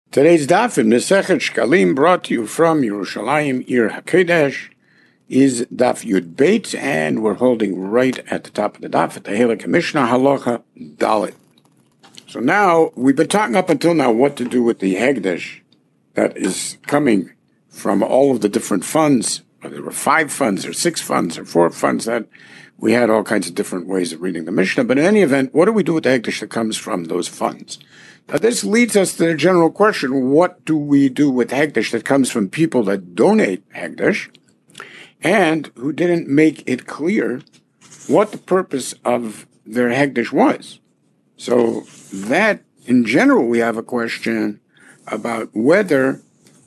Today's daf in Masechet Shkalim, brought to you from Yerushalayim, Ir HaKodesh, is daf Yud Beit, and we're holding right at the top of the daf at the Halakha Mishnah Halacha Dalet. So now, we've been talking up until now what to do with the Hegdesh that is coming from all of the different funds, whether there were 5 funds or 6 funds or 4 funds, that we had all kinds of different ways of reading the Mishnah. But in any event, what do we do with the Hegdesh that comes from those funds? Now, this leads us to the general question, what do we do with Hegdesh that comes from people that donate Hegdesh and who didn't make it clear what the purpose of their Hegdesh was? So that, in general, we have a question about whether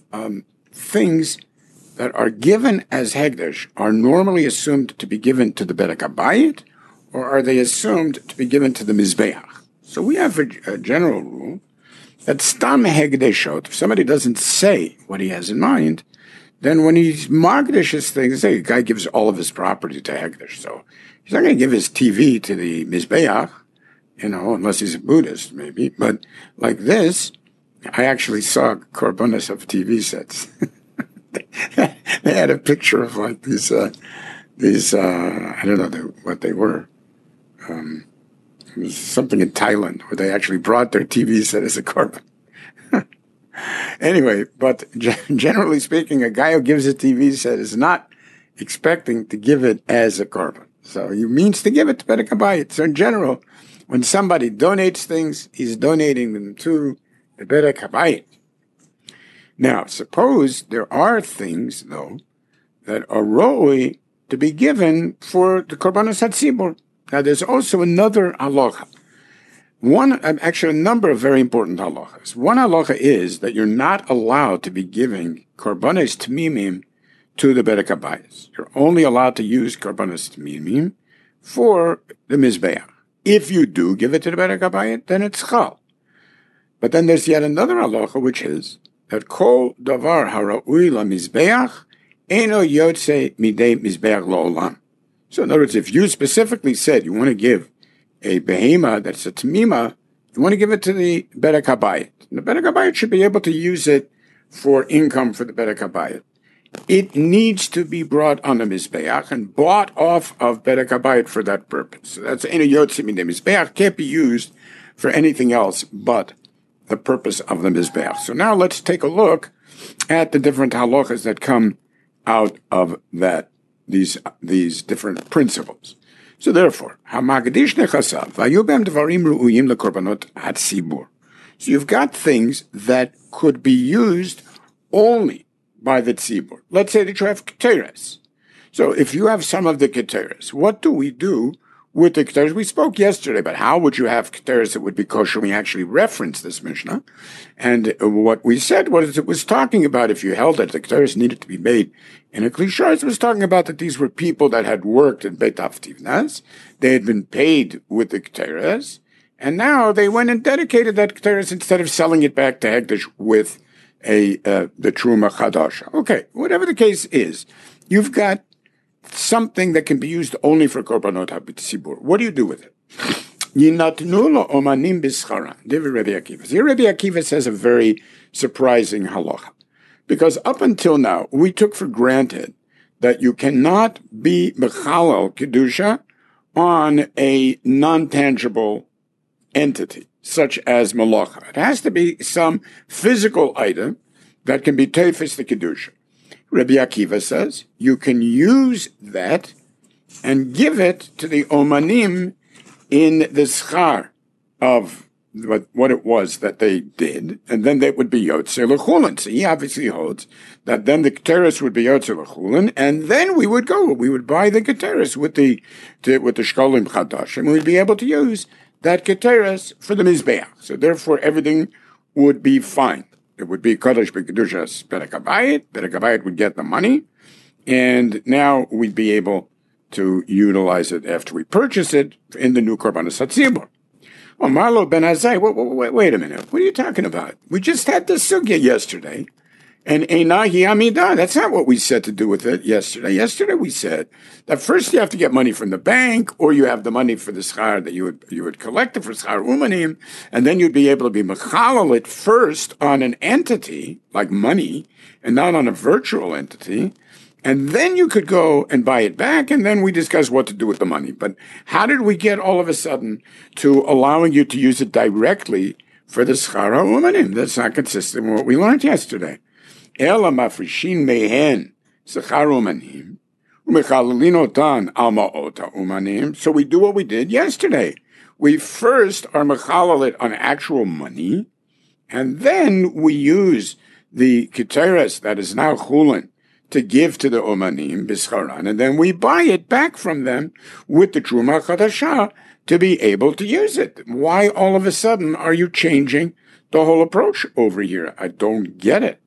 things that are given as Hegdesh are normally assumed to be given to the Bedek HaBayit, or are they assumed to be given to the Mizbeach? So we have a general rule that Stam Hegdeshot, if somebody doesn't say what he has in mind, then when he's Magdeshes things, say a guy gives all of his property to Hegdesh, so he's not going to give his TV to the Mizbeach, unless he's a Buddhist, maybe. But like this, I actually saw korbanos of TV sets. They had a picture of like these I don't know what they were. It was something in Thailand where they actually brought their TV set as a korban. Anyway, but generally speaking, a guy who gives a TV set is not expecting to give it as a korban. So he means to give it to Bedek HaBayit. So in general, when somebody donates things, he's donating them to the Bedek HaBayit. Now, suppose there are things, though, that are roi to be given for the korbanos hatzibur. Now, there's also another halacha. A number of very important halachas. One halacha is that you're not allowed to be giving korbanos tamimim to the Bedek HaBayit. You're only allowed to use korbanos tamimim for the Mizbeach. If you do give it to the Bedek HaBayit, then it's chal. But then there's yet another halacha, which is that kol davar hara'ui la-Mizbeach eno yotze midei Mizbeach lo'olam. So in other words, if you specifically said you want to give a behema that's a tamima, you want to give it to the Bedek HaBayit. The Bedek HaBayit should be able to use it for income for the Bedek HaBayit. It needs to be brought on the Mizbeach and bought off of Bedek HaBayit for that purpose. So that's Eino Yotze Midei Mizbeach, can't be used for anything else but the purpose of the Mizbeach. So now let's take a look at the different halachas that come out of that. These different principles. So therefore, Hamagdish nechasav vayubem dvarim ru'uyim lekorbanot hatzibur. So you've got things that could be used only by the tzibur. Let's say that you have keteres. So if you have some of the keteres, what do we do with the keteres? We spoke yesterday about how would you have keteres that would be kosher. We actually referenced this Mishnah. And what we said was it was talking about if you held that the keteres needed to be made in a klishar, it was talking about that ththese were people that had worked in Beit Avtivnas. They had been paid with the keteres. And now they went and dedicated that keteres instead of selling it back to Hegdesh with the Truma Chadasha. Okay, whatever the case is, you've got something that can be used only for korbanot hatzibur. What do you do with it? Yinatnu lo omanim b'scharan. Divrei Rabbi Akiva. Here Rabbi Akiva says a very surprising halacha. Because up until now, we took for granted that you cannot be mechalal kedusha on a non-tangible entity, such as malacha. It has to be some physical item that can be tefes the kedusha. Rabbi Akiva says you can use that and give it to the omanim in the schar of what it was that they did, and then they would be yotze l'chulin. So he obviously holds that then the keteres would be yotze l'chulin, and then we would buy the keteres with the shkolim chadash, and we'd be able to use that keteres for the mizbeach. So therefore, everything would be fine. It would be Kodesh B'Kedushas Bedek HaBayit. Bedek HaBayit would get the money, and now we'd be able to utilize it after we purchase it in the new korbanos hatzibur. Well, Marlo ben Azai, wait a minute. What are you talking about? We just had this sugya yesterday, And Einahi Amidah, that's not what we said to do with it yesterday. Yesterday we said that first you have to get money from the bank, or you have the money for the schar that you would collect it for schar umanim, and then you'd be able to be mechalal it first on an entity, like money, and not on a virtual entity. And then you could go and buy it back, and then we discuss what to do with the money. But how did we get all of a sudden to allowing you to use it directly for the schar umanim? That's not consistent with what we learned yesterday. Ela mafrishin mehen schar umanim umechalelin otan al ma'ot umanim. So we do what we did yesterday. We first are mechalel it on actual money, and then we use the keteres that is now chulin to give to the umanim bischaran, and then we buy it back from them with the truma chadasha to be able to use it. Why all of a sudden are you changing the whole approach over here? I don't get it.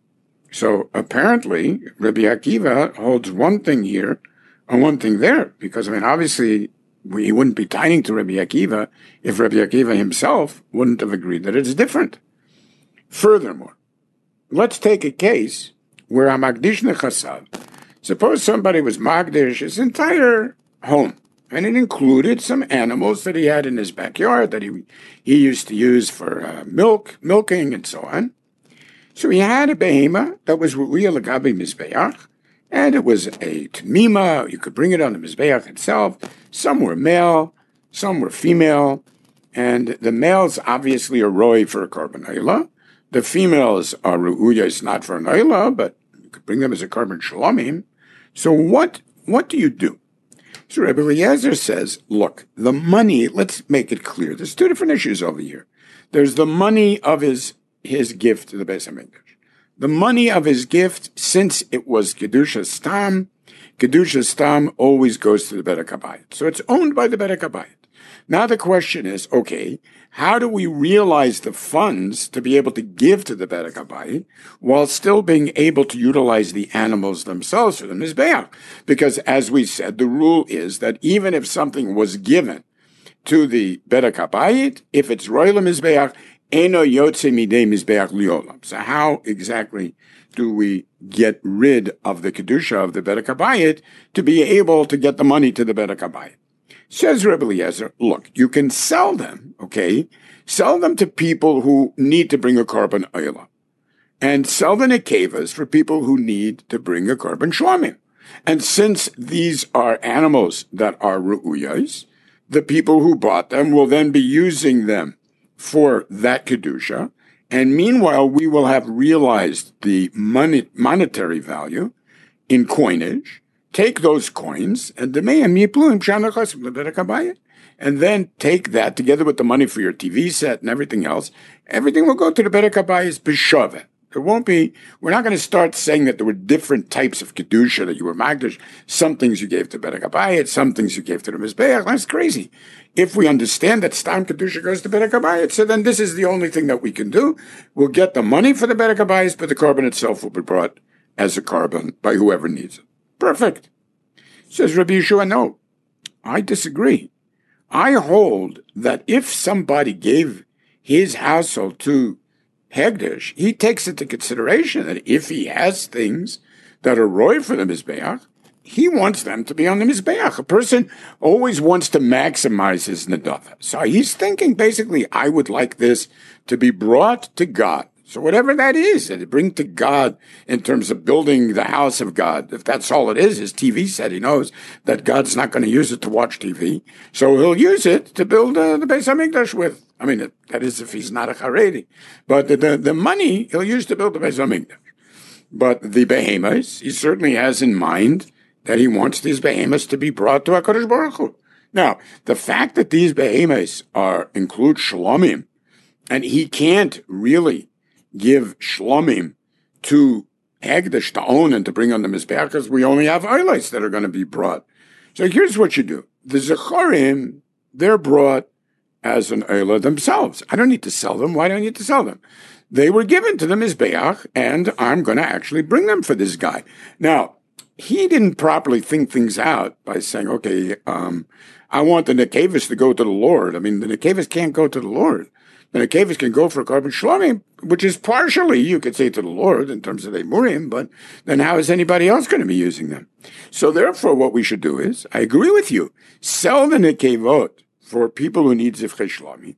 So apparently, Rabbi Akiva holds one thing here and one thing there, because obviously he wouldn't be tying to Rabbi Akiva if Rabbi Akiva himself wouldn't have agreed that it's different. Furthermore, let's take a case where a Magdish Nechasav, suppose somebody was Magdish his entire home, and it included some animals that he had in his backyard that he used to use for milking and so on. So he had a behema that was Ru'uya L'Gabi Mizbeach, and it was a Tamima. You could bring it on the Mizbeach itself. Some were male, some were female, and the males obviously are Roy for a Korban Oila. The females are Ru'uya, it's not for an Oila, but you could bring them as a Korban Shalomim. So what do you do? So Rabbi Eliezer says, look, the money, let's make it clear. There's two different issues over here. There's the money of his gift to the Beis HaMikdash. The money of his gift, since it was Kedusha Stam always goes to the Beit HaKabayit. So it's owned by the Beit HaKabayit. Now the question is, okay, how do we realize the funds to be able to give to the Beit HaKabayit while still being able to utilize the animals themselves for the Mizbeach? Because as we said, the rule is that even if something was given to the Beit HaKabayit, if it's Roy Mizbeach, Eno Yotze Midei Mizbeach Liolam. So how exactly do we get rid of the Kedusha of the Beit HaKabayit to be able to get the money to the Beit HaKabayit? Says Rebbe Eliezer, look, you can sell them, okay? Sell them to people who need to bring a Korban Oila. And sell the nekevas for people who need to bring a Korban Shlomim. And since these are animals that are Ru'uyas, the people who bought them will then be using them for that Kedusha. And meanwhile, we will have realized the monetary value in coinage. Take those coins and then take that together with the money for your TV set and everything else. Everything will go to the Beit HaKabayis b'shaveh. There won't be, we're not going to start saying that there were different types of Kedusha that you were Magdash. Some things you gave to Beit HaKabayit, some things you gave to the Mizbeach. That's crazy. If we understand that Stam Kedusha goes to Beit HaKabayit, so then this is the only thing that we can do. We'll get the money for the Beit HaKabayis, but the Korban itself will be brought as a Korban by whoever needs it. Perfect. Says Rabbi Yeshua, no, I disagree. I hold that if somebody gave his household to Hegdish, he takes into consideration that if he has things that are roy for the Mizbeach, he wants them to be on the Mizbeach. A person always wants to maximize his Nadav. So he's thinking basically, I would like this to be brought to God. So whatever that is, that it bring to God in terms of building the house of God, if that's all it is, his TV set, he knows that God's not going to use it to watch TV. So he'll use it to build the Beis HaMikdash with. I mean, that is if he's not a Haredi. But the money he'll use to build the Beis HaMikdash. But the behemoths, he certainly has in mind that he wants these behemoths to be brought to HaKadosh Baruch Hu. Now, the fact that these behemoths include shlomim, and he can't really give shlomim to Hegdish to own and to bring on the Mizbeach, because we only have oilais that are going to be brought. So here's what you do. The Zecharim, they're brought as an oila themselves. I don't need to sell them. Why do I need to sell them? They were given to the Mizbeach, and I'm going to actually bring them for this guy. Now, he didn't properly think things out by saying, okay, I want the Nekevas to go to the Lord. I mean, the Nekevas can't go to the Lord. The nekevas can go for carbon shlomim, which is partially, you could say, to the Lord in terms of emurim, but then how is anybody else going to be using them? So therefore, what we should do is, I agree with you, sell the nekevot for people who need zivchei shlomim.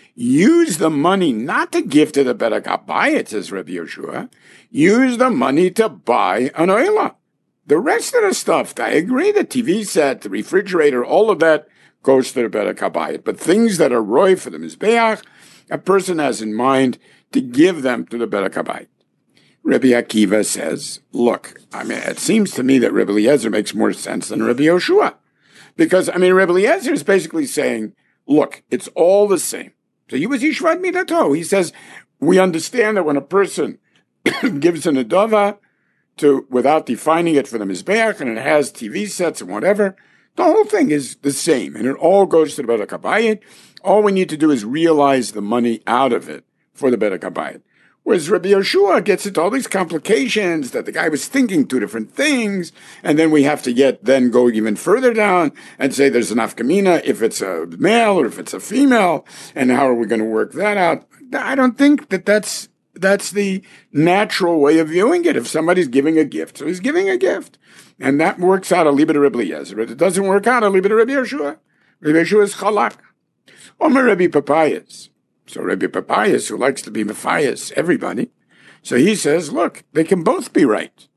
Use the money not to give to the Berek HaBayit, says Rabbi Yehoshua. Use the money to buy an oila. The rest of the stuff, I agree, the TV set, the refrigerator, all of that goes to the Berek HaBayit. But things that are roy for the Mizbeach, a person has in mind to give them to the Berek HaBayit. Rabbi Akiva says, look, it seems to me that Rabbi Eliezer makes more sense than Rabbi Yehoshua. Because, Rabbi Eliezer is basically saying, look, it's all the same. So he was Yishvat Midato. He says, we understand that when a person gives an adova without defining it for the Mizbeach, and it has TV sets and whatever, the whole thing is the same, and it all goes to the Berek HaBayit. All we need to do is realize the money out of it for the Berek HaBayit. Whereas Rabbi Yehoshua gets into all these complications that the guy was thinking two different things, and then we have to then go even further down and say there's an afkamina if it's a male or if it's a female, and how are we going to work that out? I don't think that's the natural way of viewing it. If somebody's giving a gift, so he's giving a gift, and that works out a liba to Rabbi Eliezer, but it doesn't work out a liba to Rabbi Yehoshua. Rabbi Yehoshua is chalak. Omer Rabbi Papayas. So Rabbi Papayas, who likes to be Matthias, everybody, so he says, look, they can both be right.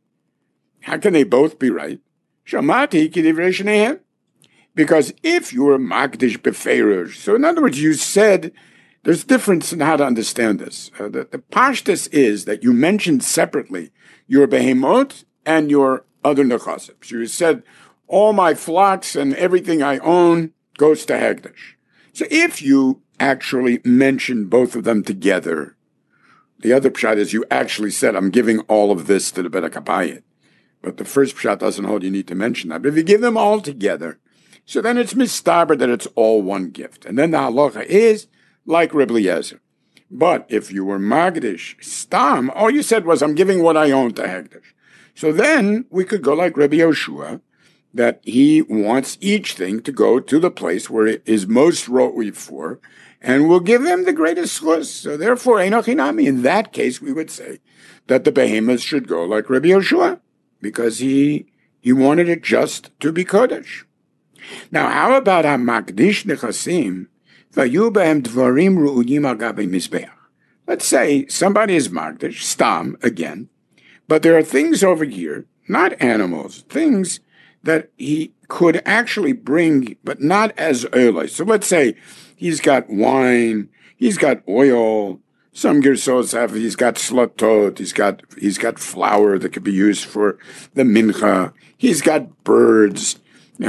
How can they both be right? Shamati kidivrei shnehem. Because if you were Magdish Befeirush, so in other words, you said, there's difference in how to understand this. The pashtus is that you mentioned separately your behemot and your other nechasim. So you said, all my flocks and everything I own goes to Hegdish. So if you actually mention both of them together, the other pshat is you actually said, I'm giving all of this to the Berek HaBayit. But the first pshat doesn't hold, you need to mention that. But if you give them all together, so then it's mistaber that it's all one gift. And then the halacha is like Rebbe Eliezer. But if you were Magdish Stam, all you said was, I'm giving what I own to Hegdish. So then we could go like Rebbe Yehoshua, that he wants each thing to go to the place where it is most rotwy for, and will give him the greatest schus. So therefore, Einochinami, in that case, we would say that the behemoths should go like Rebbe Yehoshua, because he wanted it just to be Kodesh. Now, how about HaMakdish Nechasim, Vayu Behem Dvarim Ru'udim Al Gabi Mizbeach? Let's say somebody is Magdish, Stam, again, but there are things over here, not animals, things that he could actually bring, but not as oil. So let's say he's got wine, he's got oil, some gersos have, he's got slatot, he's got flour that could be used for the mincha, he's got birds,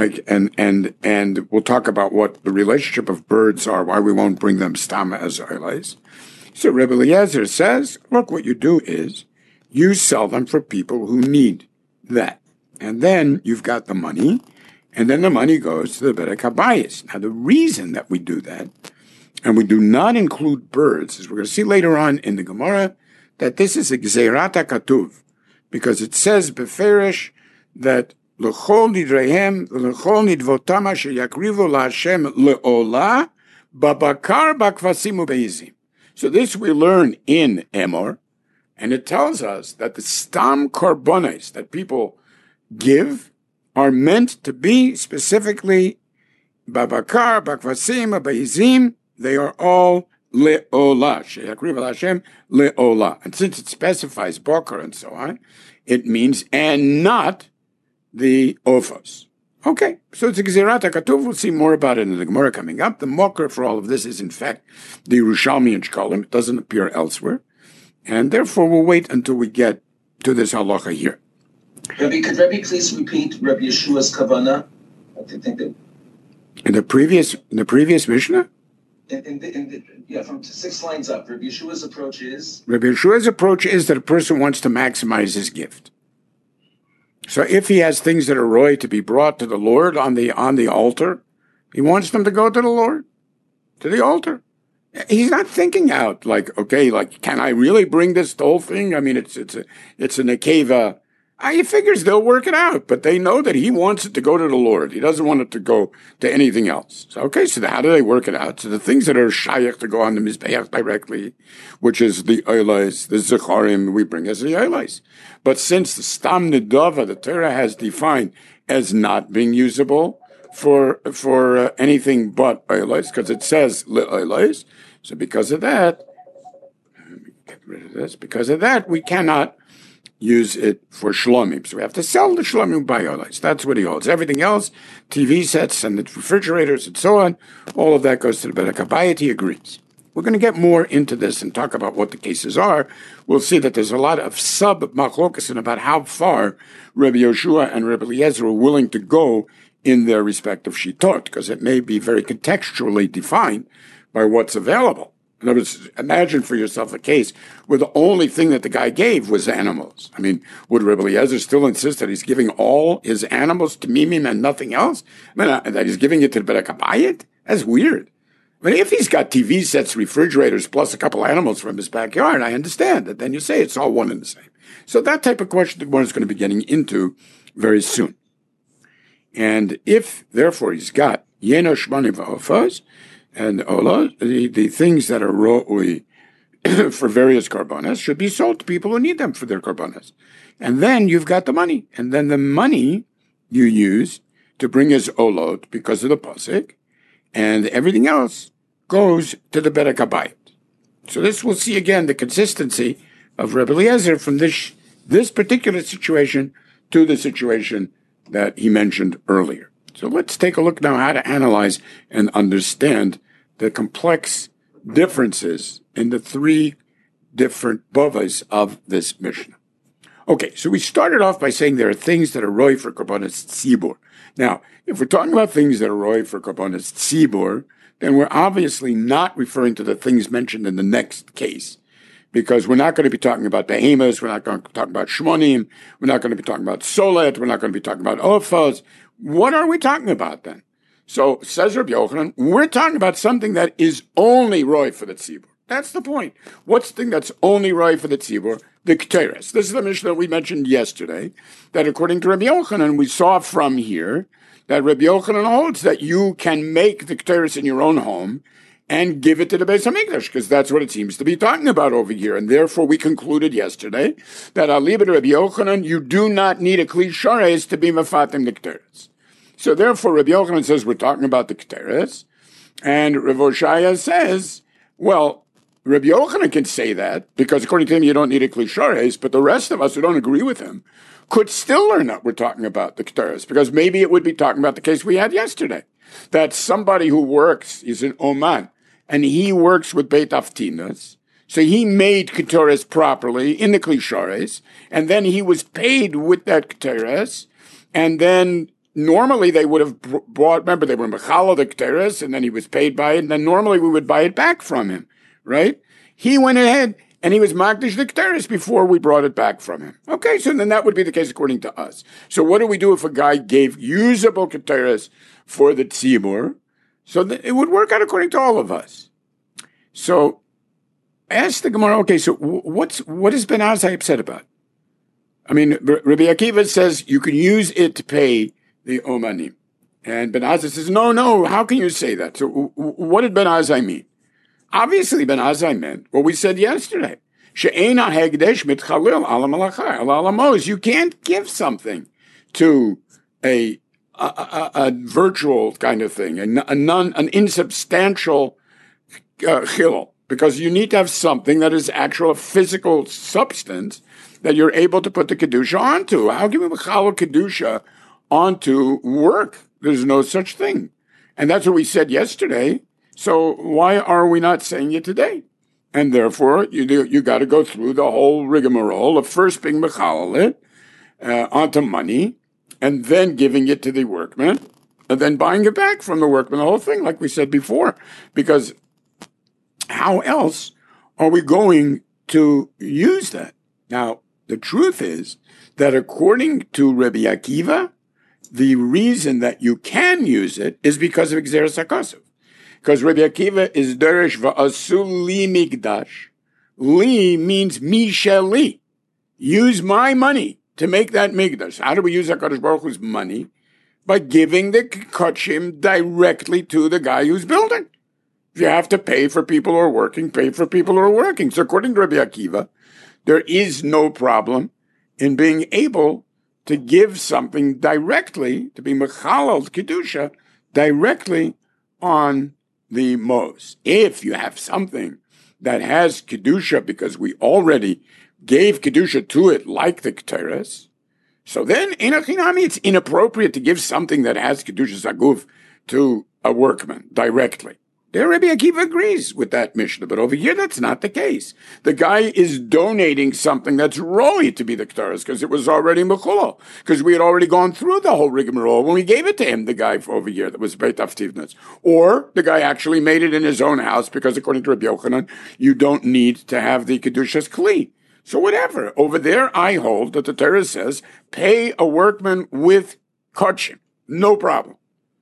and we'll talk about what the relationship of birds are, why we won't bring them stam as oilais. So Rebbe Eliezer says, look, what you do is you sell them for people who need that. And then you've got the money, and then the money goes to the Berek HaBayis. Now, the reason that we do that, and we do not include birds, as we're going to see later on in the Gemara, that this is a Gzeirat HaKatuv, because it says beferish that l'chol nidreihem, l'chol nidvotam asher yakrivu la'Hashem le'olah, babakar bakvasim u'beizim. So this we learn in Emor, and it tells us that the stam karbones that people give are meant to be specifically babakar, bakvasim, abayizim. They are all le'olah. Sheyakriv al Hashem le'olah. And since it specifies bakar and so on, it means and not the ophos. Okay, so it's a Gzerat HaKatuv. We'll see more about it in the Gemara coming up. The mokar for all of this is, in fact, the Yerushalmi and Shkolim. It doesn't appear elsewhere. And therefore, we'll wait until we get to this halacha here. Rabbi, could Rabbi please repeat Rabbi Yeshua's kavana? I think that in the previous Mishnah? From 6 lines up, Rabbi Yeshua's approach is? Rabbi Yeshua's approach is that a person wants to maximize his gift. So if he has things that are roy to be brought to the Lord on the altar, he wants them to go to the Lord, to the altar. He's not thinking out like, okay, like, can I really bring this whole thing? I mean, it's a nekeva He figures they'll work it out, but they know that he wants it to go to the Lord. He doesn't want it to go to anything else. So, okay, so how do they work it out? So the things that are shayach to go on the Mizbeach directly, which is the oilais, the zecharim, we bring as the oilais. But since the stam nedava, the Torah has defined as not being usable for anything but oilais, because it says oilais. So because of that, let me get rid of this. Because of that, we cannot use it for shlomim. So we have to sell the shlomim by oilais. That's what he holds. Everything else, TV sets and the refrigerators and so on, all of that goes to the Bedek HaBayit. He agrees. We're going to get more into this and talk about what the cases are. We'll see that there's a lot of sub-machlokas about how far Rabbi Yoshua and Rabbi Eliezer are willing to go in their respective shitot, because it may be very contextually defined by what's available. In other words, imagine for yourself a case where the only thing that the guy gave was animals. I mean, would Rabbi Eliezer still insist that he's giving all his animals to Mimim and nothing else? I mean, that he's giving it to the Bedek HaBayit? That's weird. I mean, if he's got TV sets, refrigerators, plus a couple animals from his backyard, I understand that. Then you say it's all one and the same. So that type of question that one is going to be getting into very soon. And if, therefore, he's got Yeno Shmani V'Ofaz, and Ola, the things that are ro'ui for various karbanas should be sold to people who need them for their karbanas. And then you've got the money. And then the money you use to bring his olot because of the pasuk, and everything else goes to the Bedek HaBayit. So this we'll see again the consistency of Rebbe Eliezer from this particular situation to the situation that he mentioned earlier. So let's take a look now how to analyze and understand the complex differences in the three different bavas of this Mishnah. Okay, so we started off by saying there are things that are roi for karbanas tzibur. Now, if we're talking about things that are roi for karbanas tzibur, then we're obviously not referring to the things mentioned in the next case, because we're not going to be talking about behemoths, we're not going to talk about shmonim, we're not going to be talking about solet, we're not going to be talking about ophos. What are we talking about then? So, says Rabbi Yochanan, we're talking about something that is only roi for the tzibur. That's the point. What's the thing that's only roi for the tzibur? The Keteres. This is the Mishnah that we mentioned yesterday, that according to Rabbi Yochanan, we saw from here, that Rabbi Yochanan holds that you can make the Keteres in your own home and give it to the Beis HaMikdash, because that's what it seems to be talking about over here. And therefore, we concluded yesterday that Alibid Rabbi Yochanan, you do not need a Kli Shares to be Mefatim the Keteres. So therefore, Rabbi Yochanan says we're talking about the Keteres, and Rav Oshaya says, well, Rabbi Yochanan can say that, because according to him, you don't need a Kli Shares, but the rest of us who don't agree with him could still learn that we're talking about the Keteres, because maybe it would be talking about the case we had yesterday, that somebody who works is an Oman, and he works with Beit Aftinas, so he made Keteres properly in the Kli Shares, and then he was paid with that Keteres, and then normally they would have bought, remember, they were Mechala the Keteres, and then he was paid by it, and then normally we would buy it back from him, right? He went ahead and he was Magdish the Keteres before we brought it back from him. Okay, so then that would be the case according to us. So what do we do if a guy gave usable Keteres for the Tzibur? So it would work out according to all of us. So ask the Gemara, okay, so what is Ben Azai upset about? I mean, Rabbi Akiva says you can use it to pay the Omanim. And Ben Azai says, no, how can you say that? So what did Ben Azai mean? Obviously, Ben Azai meant what we said yesterday. She'ena hegdesh mitchalil ala malachai ala alamos. You can't give something to a virtual kind of thing, an insubstantial chilul, because you need to have something that is actual physical substance that you're able to put the kedusha onto. How can we chalul kedusha onto work? There's no such thing, and that's what we said yesterday. So why are we not saying it today? And therefore, you got to go through the whole rigmarole of first being mechalal onto money, and then giving it to the workman, and then buying it back from the workman, the whole thing, like we said before. Because how else are we going to use that? Now, the truth is that according to Rabbi Akiva, the reason that you can use it is because of Gzeras HaKosov. Because Rabbi Akiva is Deresh va'asu li migdash. Li means mi sheli. Use my money to make that Mikdash. How do we use HaKadosh Baruch Hu's money? By giving the kachim directly to the guy who's building. If you have to pay for people who are working, pay for people who are working. So according to Rabbi Akiva, there is no problem in being able to give something directly, to be mechalal kedusha, directly on the mos. If you have something that has kedusha because we already gave kedusha to it, like the keteres, so then enochinami, it's inappropriate to give something that has kedusha zaguf to a workman directly. There, Rabbi Akiva agrees with that Mishnah, but over here, that's not the case. The guy is donating something that's roi to be the keteres because it was already mechulal, because we had already gone through the whole rigmarole when we gave it to him, the guy over here that was Beit Avtivnitz. Or the guy actually made it in his own house because according to Rabbi Yochanan, you don't need to have the kedushas kli. So whatever. Over there, I hold that the Torah says, pay a workman with kachim. No problem.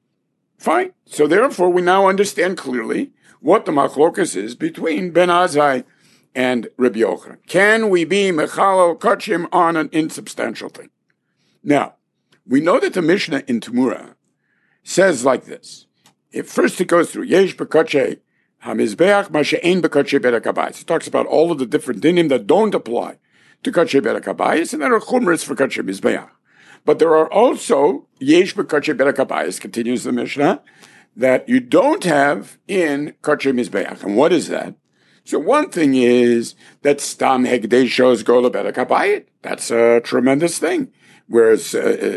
Fine. So therefore, we now understand clearly what the machlokas is between Ben Azai and Rabbi Yochanan. Can we be mechalal kachim on an insubstantial thing? Now, we know that the Mishnah in Temura says like this. First it goes through Yesh b'kachei hamizbeach ma she'ein b'kachei berek habayis. It talks about all of the different dinim that don't apply to kachei berek habayis, and there are chumras for kachei mizbeach. But there are also yesh b'kachei berek habayis, continues the Mishnah, that you don't have in kachei mizbeach. And what is that? So one thing is that stam hegdeshos go leberek habayit. That's a tremendous thing. Whereas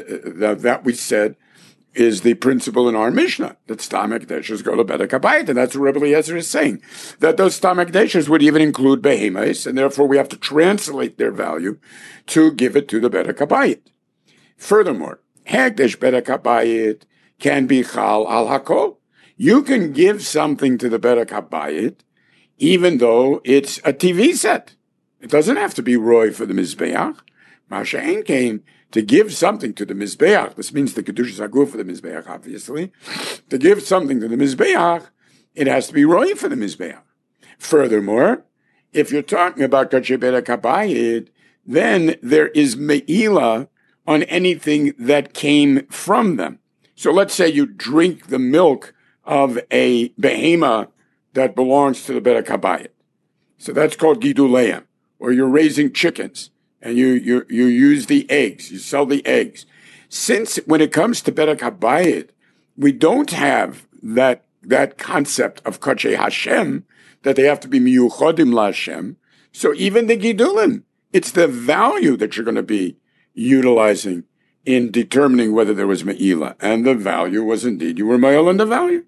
that we said is the principle in our Mishnah, that stam hegdeshos go leberek habayit. And that's what Rebbe Eliezer is saying, that those stam hegdeshos would even include behemoths, and therefore we have to translate their value to give it to the berek habayit. Furthermore, hegdesh berek habayit can be chal al hakol. You can give something to the berek habayit even though it's a TV set. It doesn't have to be roy for the mizbeach. Masha Ein came to give something to the mizbeach. This means the kedusha zaguf for the mizbeach, obviously. To give something to the mizbeach, it has to be roy for the mizbeach. Furthermore, if you're talking about kachei berek habayit, then there is me'ila on anything that came from them. So let's say you drink the milk of a behemoth that belongs to the berek habayit. So that's called giduleim. Or you're raising chickens and you use the eggs, you sell the eggs. Since when it comes to berek habayit, we don't have that concept of kachei Hashem, that they have to be miyuchodim laHashem. So even the gidulim, it's the value that you're going to be utilizing in determining whether there was me'ila. And the value was indeed, you were ma'il in the value.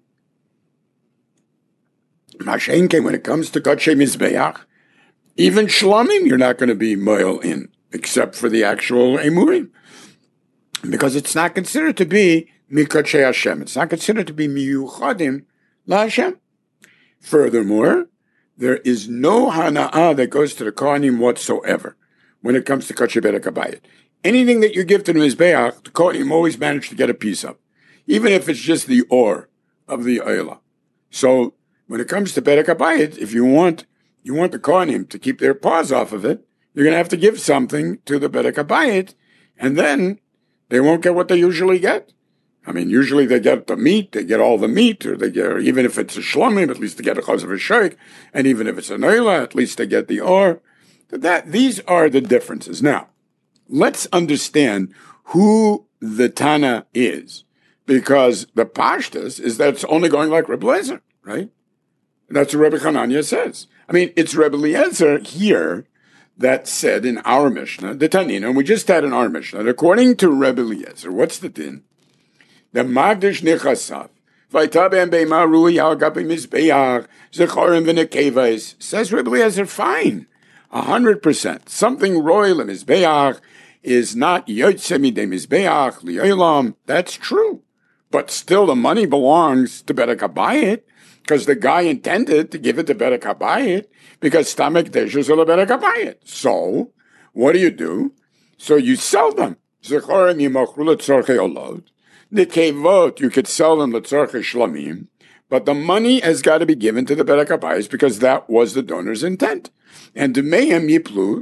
Mashenke, when it comes to kachei mizbeach, even shlamim you're not going to be ma'il in, except for the actual emurim. Because it's not considered to be mikachei Hashem. It's not considered to be miyuchadim laHashem. Furthermore, there is no hana'ah that goes to the kohanim whatsoever when it comes to kachei berek habayit. Anything that you give to the mizbeach, the kohanim always manage to get a piece of, even if it's just the or of the oila. So when it comes to berek habayit, if you want the kohanim to keep their paws off of it, you're going to have to give something to the berek habayit, and then they won't get what they usually get. I mean, usually they get the meat, they get all the meat, or they get, even if it's a shlamim, at least they get a chaz of a sheikh, and even if it's an oila, at least they get the or. These are the differences. Now, let's understand who the Tana is, because the pashtus is that it's only going like Rebbe Eliezer, right? That's what Rebbe Hanania says. I mean, it's Rebbe Eliezer here that said in our Mishnah, the Tanina, and we just had in our Mishnah, that according to Rebbe Eliezer, what's the din? The Magdish Nechasav, Vaitabem Beima Rui Al Gabi Mizbeach, Zechorim V'Nekevais, says Rebbe Eliezer, fine, 100%. Something royal in Mizbeach is not Yotze Midei Mizbeach, Li'olam, that's true. But still the money belongs to berek habayit, because the guy intended to give it to berek habayit, because stam hekdeshos are berek habayit. So, what do? So you sell them. Zechorim yimachru letzorchei olot. The kevot, you could sell them letzorchei shlamim, but the money has got to be given to the berek habayis because that was the donor's intent. And to mehem yiplu,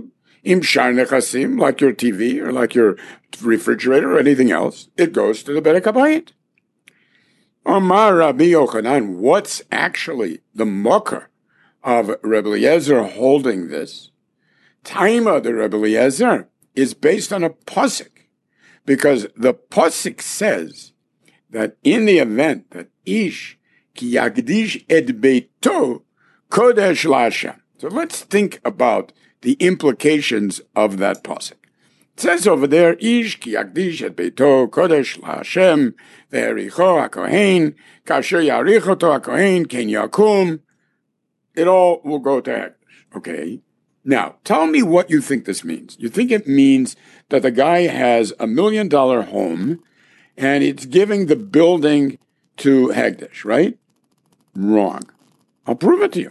Im shar nechasim, like your TV or like your refrigerator or anything else, it goes to the Bedek HaBayit. Omar Rabbi Yochanan, what's actually the mocker of Rebbe Eliezer holding this? Taima, the Rebbe Eliezer, is based on a pasuk, because the pasuk says that in the event that Ish ki yagdish et beito kodesh laHashem. So let's think about the implications of that pasuk. It says over there, Ish ki yagdish et beito kodesh laHashem ve'ericho hakohen kasher yarichoto hakohen ken yakum. It all will go to Hekdesh. Okay. Now, tell me what you think this means. You think it means that the guy has $1 million home and it's giving the building to Hekdesh, right? Wrong. I'll prove it to you.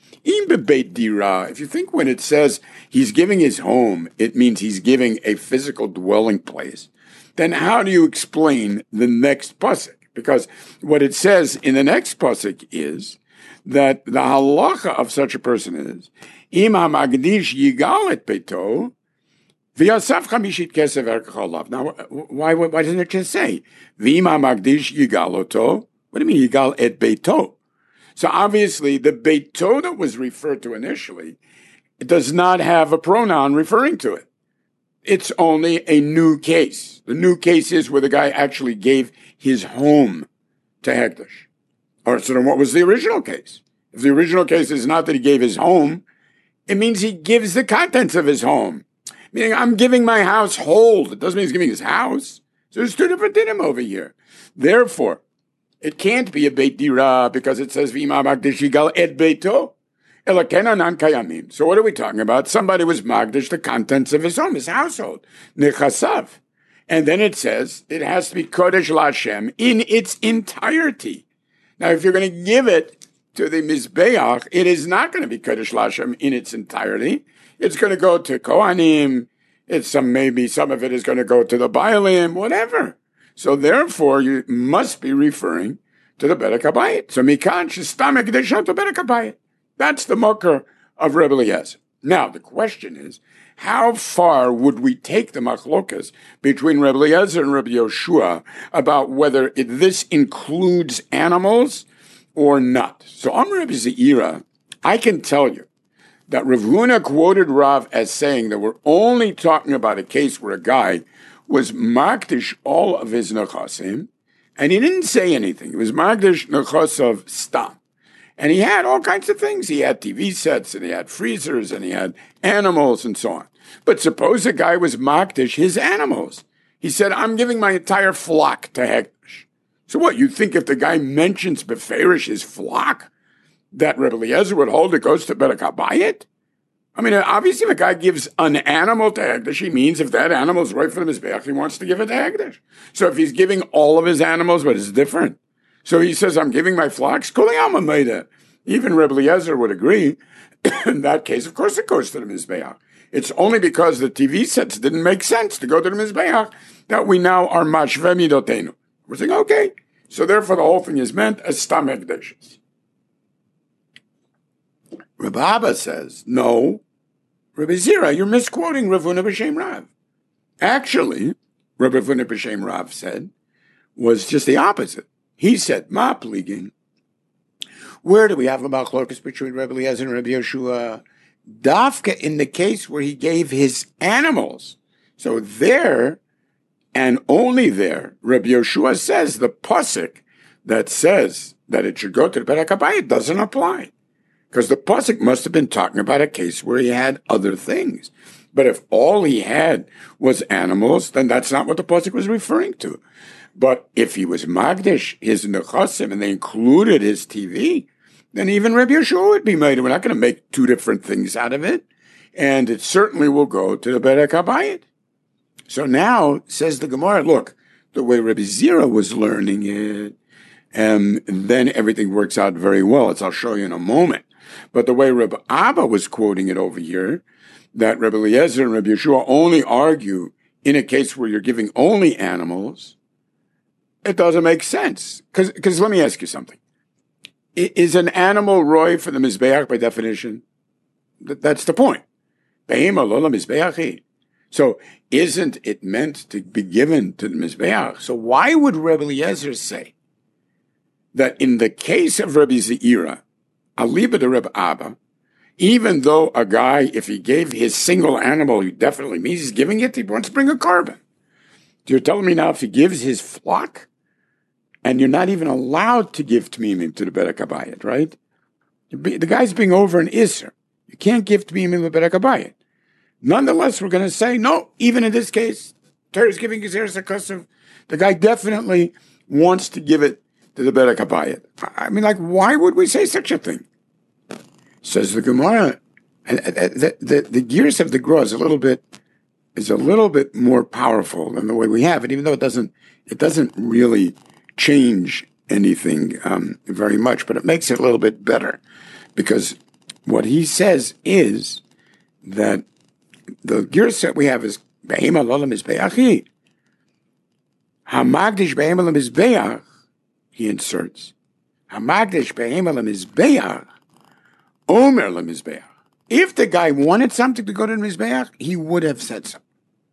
If you think when it says he's giving his home, it means he's giving a physical dwelling place, then how do you explain the next pasuk? Because what it says in the next pasuk is that the halacha of such a person is Im hamagdish yigal et beito v'yasaf chamishit kesef erkacholav. Now, why doesn't it just say V'im hamagdish yigal oto? What do you mean yigal et beito? So obviously, the beito that was referred to initially, it does not have a pronoun referring to it. It's only a new case. The new case is where the guy actually gave his home to Hekdesh. All right, so then what was the original case? If the original case is not that he gave his home, it means he gives the contents of his home. Meaning, I'm giving my household. It doesn't mean he's giving his house. So there's two different dinim over here. Therefore, it can't be a beit dira because it says v'ima magdish yigal et beito. Elakenanan kayamim. So what are we talking about? Somebody was magdish the contents of his home, his household. Nechasav. And then it says it has to be kodesh laHashem in its entirety. Now, if you're going to give it to the Mizbeach, it is not going to be Kodesh laHashem in its entirety. It's going to go to Kohanim. Maybe some of it is going to go to the Baalim, whatever. So therefore, you must be referring to the Bedek HaBayit. So Mikan Shestam Ekdeshot to Bedek HaBayit. That's the mocker of Rebbe Eliezer. Now, the question is, how far would we take the machlokas between Rebbe Eliezer and Rebbe Yoshua about whether this includes animals or not? So, Rebbe Zeira, I can tell you that Rav Huna quoted Rav as saying that we're only talking about a case where a guy was makdish all of his nechasim, and he didn't say anything. He was makdish nechasav stam. And he had all kinds of things. He had TV sets, and he had freezers, and he had animals, and so on. But suppose a guy was makdish his animals. He said, I'm giving my entire flock to Hekdesh. So what, you think if the guy mentions beferish his flock, that Rebbe Eliezer would hold it goes to Bedek HaBayit? I mean, obviously, if a guy gives an animal to Hekdesh, he means if that animal is right for the Mizbeach, he wants to give it to Hekdesh. So if he's giving all of his animals, but it's different. So he says, I'm giving my flocks. Even Rebbe Eliezer would agree. In that case, of course, it goes to the Mizbeach. It's only because the TV sets didn't make sense to go to the Mizbeach that we now are mashve midotenu. We're saying, okay. So therefore, the whole thing is meant as stam ekdeshes. Rabbi Abba says, no, Rabbi Zira, you're misquoting Rav Huna b'Shem Rav. Actually, Rabbi Huna b'Shem Rav said, was just the opposite. He said, ma pligin. Where do we have a machlokas between Rebbe Eliezer and Rebbe Yoshua? Dafka in the case where he gave his animals. So there, and only there, Rebbe Yoshua says the pasuk that says that it should go to the Bedek HaBayit doesn't apply. Because the pasuk must have been talking about a case where he had other things. But if all he had was animals, then that's not what the pasuk was referring to. But if he was magdish, his nechasim, and they included his TV, then even Rabbi Yeshua would be made. We're not going to make two different things out of it. And it certainly will go to the Bedek HaBayit. So now, says the Gemara, look, the way Rabbi Zira was learning it, and then everything works out very well, as I'll show you in a moment. But the way Rabbi Abba was quoting it over here, that Rabbi Eliezer and Rabbi Yeshua only argue in a case where you're giving only animals, it doesn't make sense. Because let me ask you something. Is an animal roy for the Mizbeach by definition? That's the point. So isn't it meant to be given to the Mizbeach? So why would Rebbe Eliezer say that in the case of Rebbe Zeira, Aliba de Rebbe Abba, even though a guy, if he gave his single animal, he definitely means he's giving it, he wants to bring a carbon. You're telling me now if he gives his flock, and you're not even allowed to give Tmimim to the Bedek Habayit, right? The guy's being over an Isser. You can't give Tmimim to the Bedek Habayit. Nonetheless, we're going to say, no, even in this case, Torah is giving Gezeres HaKosov. The guy definitely wants to give it to the Bedek Habayit. I mean, like, why would we say such a thing? Says the Gemara, and the gears of the Gra is a little bit more powerful than the way we have it, even though it doesn't really change anything very much, but it makes it a little bit better, because what he says is that the gears that we have is Behema Lola Mizbeachi. Hamagdish Behema Mizbeach, he inserts. Hamagdish Behema Mizbeach. Omer lemizbeach. If the guy wanted something to go to the mizbeach, he would have said so.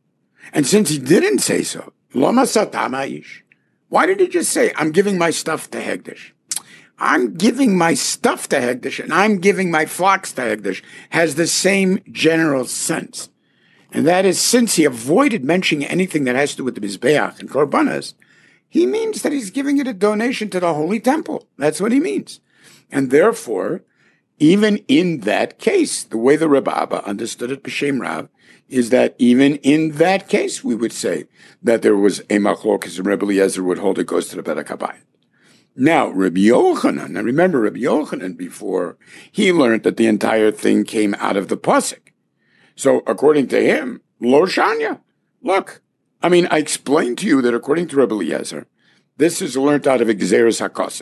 And since he didn't say so, lama satamayish. Why did he just say, I'm giving my stuff to Hegdish? I'm giving my stuff to Hegdish and I'm giving my flocks to Hegdish has the same general sense. And that is, since he avoided mentioning anything that has to do with the mizbeach and korbanos, he means that he's giving it a donation to the holy temple. That's what he means. And therefore, even in that case, the way the Rebbe Abba understood it, B'Shem Rav, is that even in that case, we would say that there was a machlokes, and Rebbe Eliezer would hold it goes to the Bedek Habayit. Now, Rebbe Yochanan, now remember Rebbe Yochanan before, he learned that the entire thing came out of the Pasuk. So according to him, Lo Shanya. Look, I mean, I explained to you that according to Rebbe Eliezer, this is learned out of Gezeres HaKosov.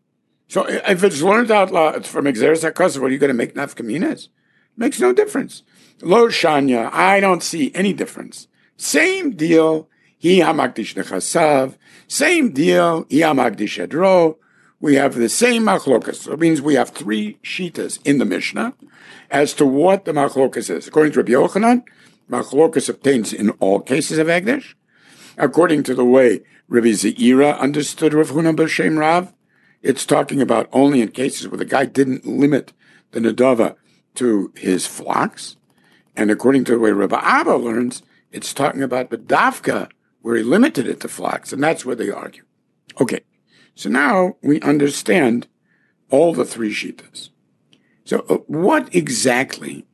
So if it's learned out from Gezeres HaKosov, what are you going to make nafkaminas? Makes no difference. Lo Shanya, I don't see any difference. Same deal, Hi Hamagdish Nechasav. Same deal, Hi Hamagdish Edro. We have the same machlokas. So it means we have three shitas in the Mishnah as to what the machlokas is. According to Rabbi Yochanan, machlokas obtains in all cases of Hegdish. According to the way Rabbi Zeira understood Rav Huna B'Shem Rav, it's talking about only in cases where the guy didn't limit the Nadava to his flocks. And according to the way Rebbe Abba learns, it's talking about Bedavka, where he limited it to flocks, and that's where they argue. Okay, so now we understand all the three shitas. So what exactly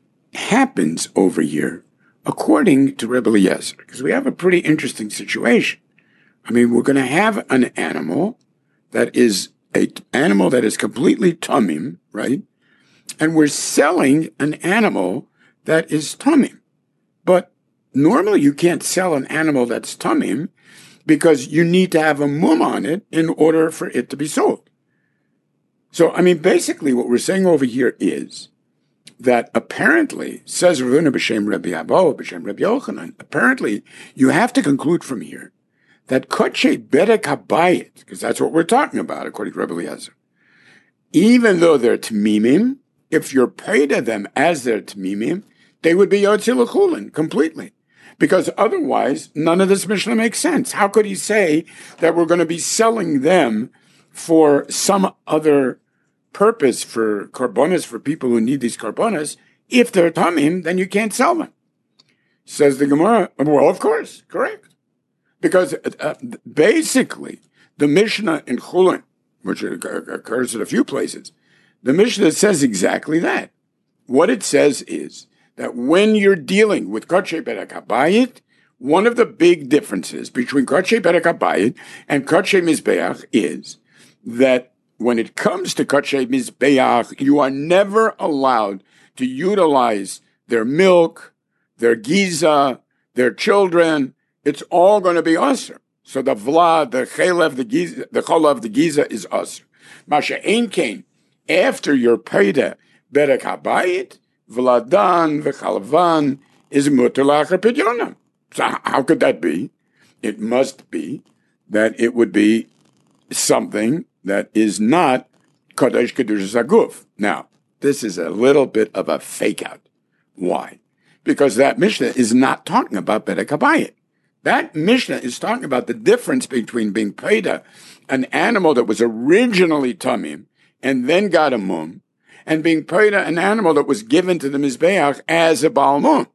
happens over here according to Rebbe Eliezer? Because we have a pretty interesting situation. I mean, we're going to have an animal that is an animal that is completely tamim, right? And we're selling an animal that is tamim. But normally you can't sell an animal that's tamim because you need to have a mum on it in order for it to be sold. So, I mean, basically what we're saying over here is that apparently, says Ravuna B'Shem Rabbi Abo, B'Shem Rabbi Yochanan, apparently you have to conclude from here that Kodshe Bedek Habayit, because that's what we're talking about, according to Rebbe Eliezer, even though they're Tmimim, if you're paid to them as they're Tmimim, they would be Yotzi L'Chulin completely. Because otherwise, none of this Mishnah makes sense. How could he say that we're going to be selling them for some other purpose, for karbonas, for people who need these karbonas? If they're Tamim, then you can't sell them. Says the Gemara, well, of course, correct. Because basically, the Mishnah in Chulin, which occurs in a few places, the Mishnah says exactly that. What it says is that when you're dealing with Kodshe Bedek Habayit, one of the big differences between Kodshe Bedek Habayit and Kodshe Mizbeach is that when it comes to Kodshe Mizbeach, you are never allowed to utilize their milk, their giza, their children. It's all going to be usher. So the vla, the chelev, the giza, the cholav, the giza is usher. Masha ein kain, after your payda Bedek Habayit, Vladan v'chalvan is muter lacher pidyonim. So how could that be? It must be that it would be something that is not Kodesh Kedushas Haguf. Now, this is a little bit of a fake out. Why? because that Mishnah is not talking about Bedek Habayit. That Mishnah is talking about the difference between being Peda, an animal that was originally Tamim and then got a Mum, and being Peda, an animal that was given to the Mizbeach as a Baal Mum.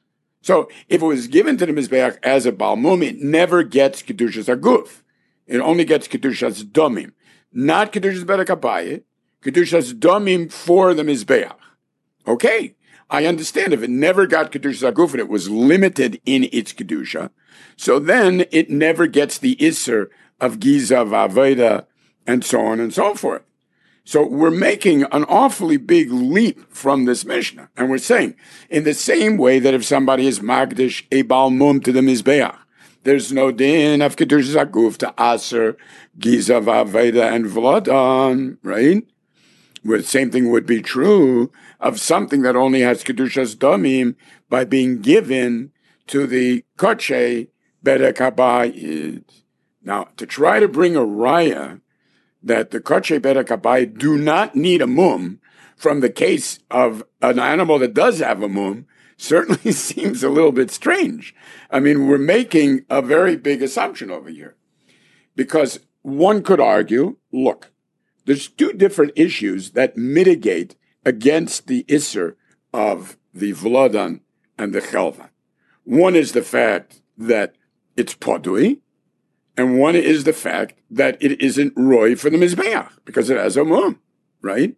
So if it was given to the Mizbeach as a Baal Mum, it never gets Kedushas Aguf. It only gets Kedushas Domim. Not Kedushas Bedek Habayit, Kedushas Domim for the Mizbeach. Okay, I understand if it never got Kedushas Aguf and it was limited in its Kedusha, so then it never gets the Isser of Giza, Vaveda, and so on and so forth. So we're making an awfully big leap from this Mishnah. And we're saying, in the same way that if somebody is Magdish, a Baal Mum to the Mizbeach, there's no din of Kedushas Aguf to Aser, Giza, Vaveda, and Vladon, right? Where the same thing would be true of something that only has Kedushas Domim by being given to the Koche Bedek Habayit. Now, to try to bring a raya that the Koche Bedek Habayit do not need a mum from the case of an animal that does have a mum certainly seems a little bit strange. I mean, we're making a very big assumption over here. Because one could argue, look, there's two different issues that mitigate against the Isser of the Vlodan and the Chelvan. One is the fact that it's Podui, and one is the fact that it isn't Roy for the Mizbeach, because it has a mum, right?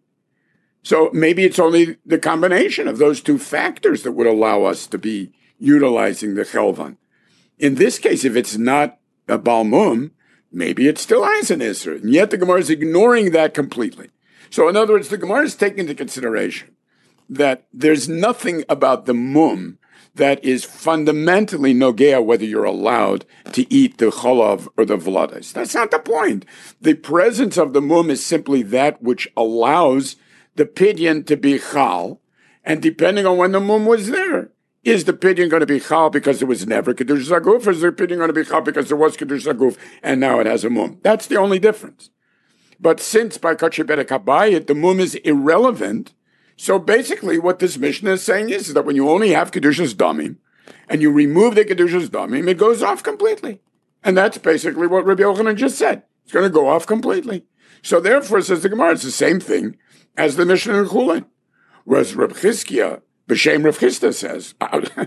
So maybe it's only the combination of those two factors that would allow us to be utilizing the Chelvan. In this case, if it's not a Baal Mum, maybe it still has an Isser, and yet the Gemara is ignoring that completely. So in other words, the Gemara is taking into consideration that there's nothing about the Mum that is fundamentally nogea whether you're allowed to eat the cholav or the vladas. That's not the point. The presence of the mum is simply that which allows the pidyon to be chal, and depending on when the mum was there, is the pidyon going to be chal because there was never kedushas aguf, or is the pidyon going to be chal because there was kedushas aguf and now it has a mum? That's the only difference. But since by Koche Bedek Habayit the mum is irrelevant, so basically what this Mishnah is saying is that when you only have Kedushas Damim, and you remove the Kedushas Damim, it goes off completely. And that's basically what Rabbi Yochanan just said. It's going to go off completely. So therefore, says the Gemara, it's the same thing as the Mishnah in Chulin. Whereas Reb Chizkiah, B'Shem Reb Chisda says,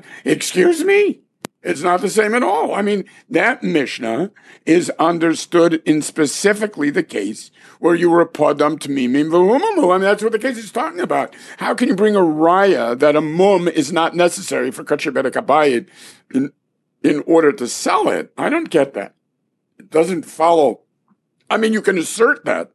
excuse me, it's not the same at all. I mean, that Mishnah is understood in specifically the case where you were podam t'mimim v'humamu. I mean, that's what the case is talking about. How can you bring a raya that a mum is not necessary for Koche Bedek Habayit in order to sell it? I don't get that. It doesn't follow. I mean, you can assert that,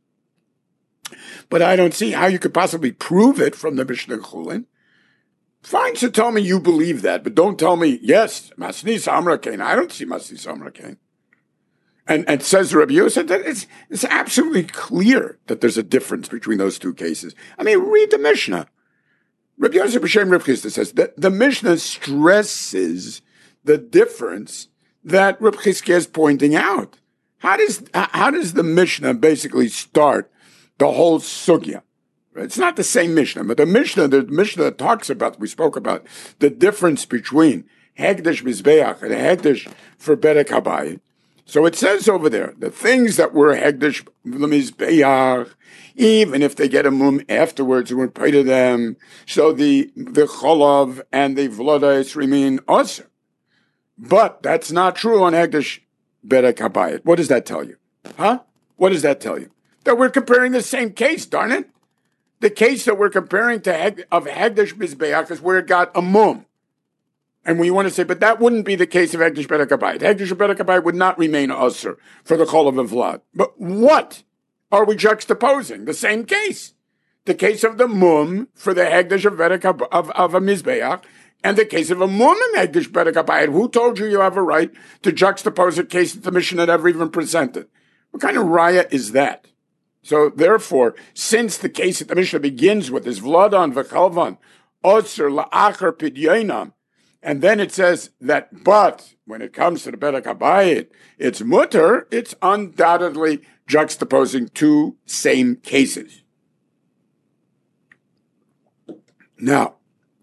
but I don't see how you could possibly prove it from the Mishnah Chulin. Fine, so tell me you believe that, but don't tell me, yes, Masnis Amra Kain. I don't see Masnis Amra Kain. And says Rabbi Yosef that it's absolutely clear that there's a difference between those two cases. I mean, read the Mishnah. Rabbi Yosef B'Shem Reb Chisda says that the Mishnah stresses the difference that Reb Chizkiah is pointing out. How does the Mishnah basically start the whole sugya? It's not the same Mishnah, but the Mishnah that talks about, we spoke about, the difference between Hegdesh Mizbeach and Hegdesh for Bedek Habayit. So it says over there, the things that were Hegdesh Mizbeach, even if they get a mum afterwards, we're pay to them. So the Cholav and the Vlodais remain also. But that's not true on Hegdesh Bedek Habayit. What does that tell you? Huh? What does that tell you? That we're comparing the same case, darn it. The case that we're comparing of Hegdesh Mizbeach is where it got a mum. And we want to say, but that wouldn't be the case of Hegdesh Bedek Habayit. Hegdesh Bedek Habayit would not remain usher for the Cholav and Vlad. But what are we juxtaposing? The same case. The case of the mum for the Hegdesh of a Mizbeach, and the case of a mum in Hegdesh Bedek Habayit. Who told you have a right to juxtapose a case that the Mishnah never even presented? What kind of raya is that? So therefore, since the case that the Mishnah begins with is Vladan v'Chalvan, Otzer la'achar pidyainam, and then it says that, but when it comes to the Bedek Habayit, it's mutter, it's undoubtedly juxtaposing two same cases. Now,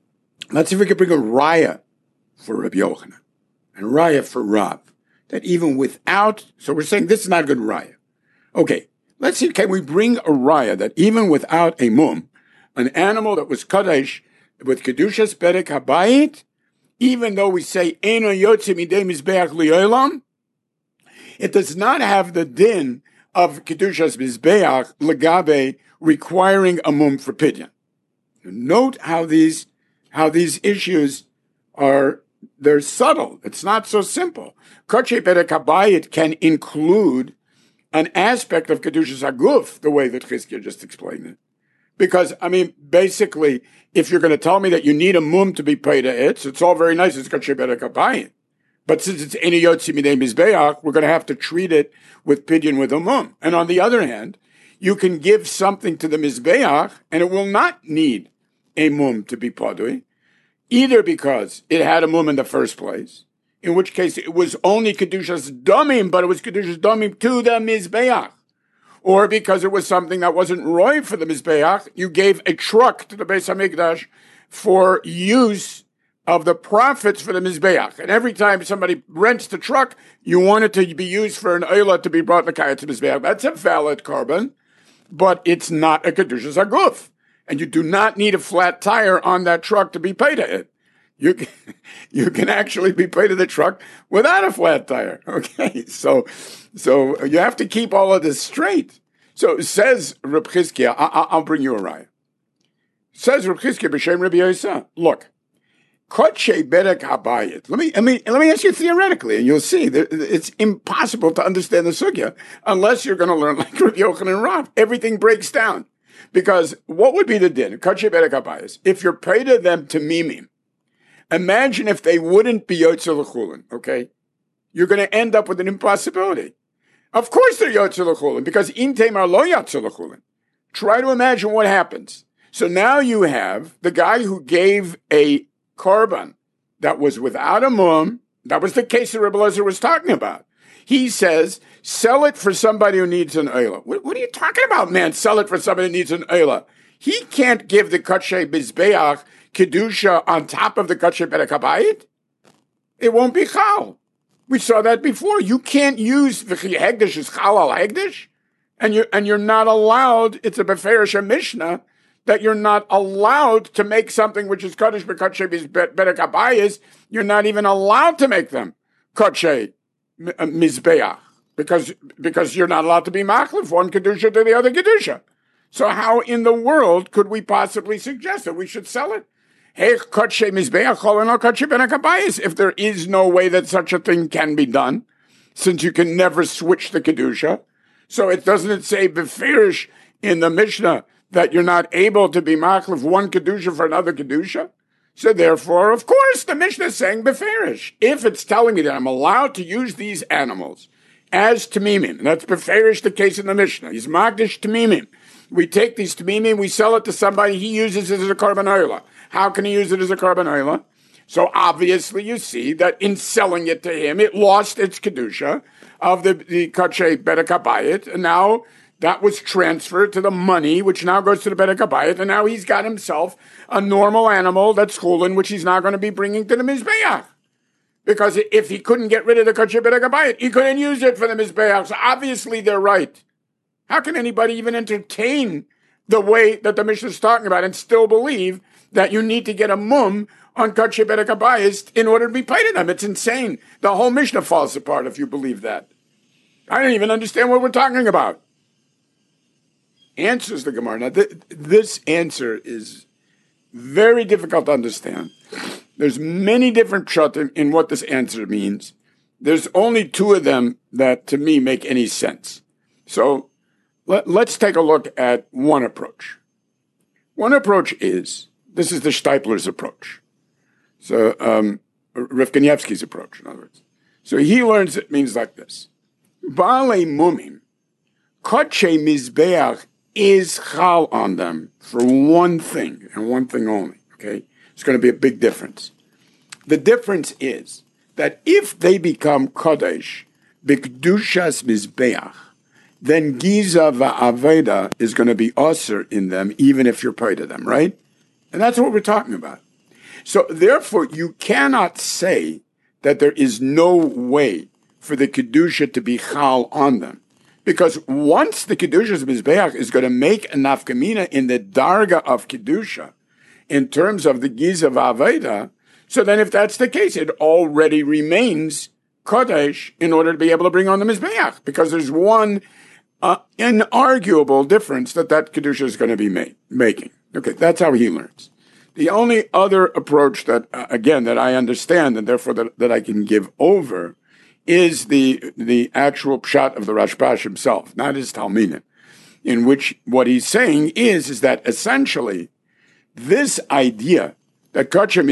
Let's see if we can bring a raya for Rabbi Yochanan and raya for Rav, that even without, so we're saying this is not a good raya. Okay, let's see, can we bring a raya that even without a mum, an animal that was kadosh with kedushas bedek habayit, even though we say eno yotze midei mizbeach li'olam, it does not have the din of kedushas mizbeach legabe requiring a mum for pidyon. Note how these issues are, they're subtle. It's not so simple. Kodshe bedek habayit can include an aspect of kedushas haguf, the way that Chizkiah just explained it. Because, basically, if you're going to tell me that you need a mum to be paid to it, it's all very nice, it's Kodshe bedek habayit. But since it's eno yotze midei mizbeach, we're going to have to treat it with pidyon with a mum. And on the other hand, you can give something to the mizbeach, and it will not need a mum to be padui, either because it had a mum in the first place, in which case it was only kedushas domim, but it was kedushas domim to the mizbeach, or because it was something that wasn't roy for the mizbeach, you gave a truck to the Beis Hamikdash for use of the profits for the mizbeach, and every time somebody rents the truck, you want it to be used for an oila to be brought to the mizbeach. That's a valid carbon, but it's not a kedushas haguf. And you do not need a flat tire on that truck to be paid to it. You can actually be paid to the truck without a flat tire. Okay, so you have to keep all of this straight. So says Reb Chizkiah, I'll bring you a raya. Says Reb Chizkiah b'shem Rabbi Yosef, look, kodshe bedek habayit. Let me ask you theoretically, and you'll see that it's impossible to understand the sugya unless you're going to learn like Rabbi Yochanan and Rav. Everything breaks down. Because what would be the din? Kodshe bedek habayis. If you're paid to them to mimim, imagine if they wouldn't be yotze l'chulin, okay? You're going to end up with an impossibility. Of course they're yotze l'chulin, because in temar lo yotze l'chulin. Try to imagine what happens. So now you have the guy who gave a korban that was without a mum. That was the case that Rebbe Lezer was talking about. He says, sell it for somebody who needs an oila. What are you talking about, man? Sell it for somebody who needs an oila. He can't give the kodshe mizbeach kedusha on top of the kodshe bedek habayit. It won't be chal. We saw that before. You can't use v'chi hegdish is chal al hegdish, and you're not allowed. It's a beferish mishnah that you're not allowed to make something which is kodesh b'kodshe bedek habayis. You're not even allowed to make them kodshe mizbeach, because you're not allowed to be machlif one kedusha to the other kedusha. So how in the world could we possibly suggest that we should sell it? Hey, kodshe mizbeach choleno kodshe bedek habayis. If there is no way that such a thing can be done, since you can never switch the kedusha, so doesn't it say beferish in the Mishnah that you're not able to be machlif one kedusha for another kedusha? So therefore, of course, the Mishnah is saying beferish. If it's telling me that I'm allowed to use these animals as tamimim, and that's beferish the case in the Mishnah. He's magdish tamimim. We take these tamimim, we sell it to somebody, he uses it as a korban oila. How can he use it as a korban oila? So obviously you see that in selling it to him, it lost its kedusha of the kodshe bedek habayit, and now that was transferred to the money, which now goes to the bedek habayit, and now he's got himself a normal animal that's chulin, which he's not going to be bringing to the mizbeach. Because if he couldn't get rid of the kodshe bedek habayit, he couldn't use it for the mizbeach. So obviously they're right. How can anybody even entertain the way that the Mishnah is talking about and still believe that you need to get a mum on kodshe bedek habayit in order to be paid to them? It's insane. The whole Mishnah falls apart if you believe that. I don't even understand what we're talking about. Answers the Gemara. Now, this answer is very difficult to understand. There's many different pshat in what this answer means. There's only two of them that, to me, make any sense. So let's take a look at one approach. One approach is, this is the Steipler's approach. So Rav Kanievsky's approach, in other words. So he learns it means like this. Baalei mumim, kodshe mizbeach is chal on them for one thing, and one thing only, okay? It's going to be a big difference. The difference is that if they become kodesh, b'kedushas mizbeach, then giza va'aveda is going to be osir in them, even if you're paid to them, right? And that's what we're talking about. So therefore, you cannot say that there is no way for the Kedusha to be chal on them. Because once the Kedusha's Mizbeach is going to make a nafkamina in the darga of Kedusha, in terms of the Giza V'Aveda, so then if that's the case, it already remains Kodesh in order to be able to bring on the Mizbeach, because there's one inarguable difference that Kedusha is going to be making. Okay, that's how he learns. The only other approach that, again, that I understand and therefore that I can give over is the actual pshat of the Rashbash himself, not his Talmidim, in which what he's saying is that essentially this idea that Kachim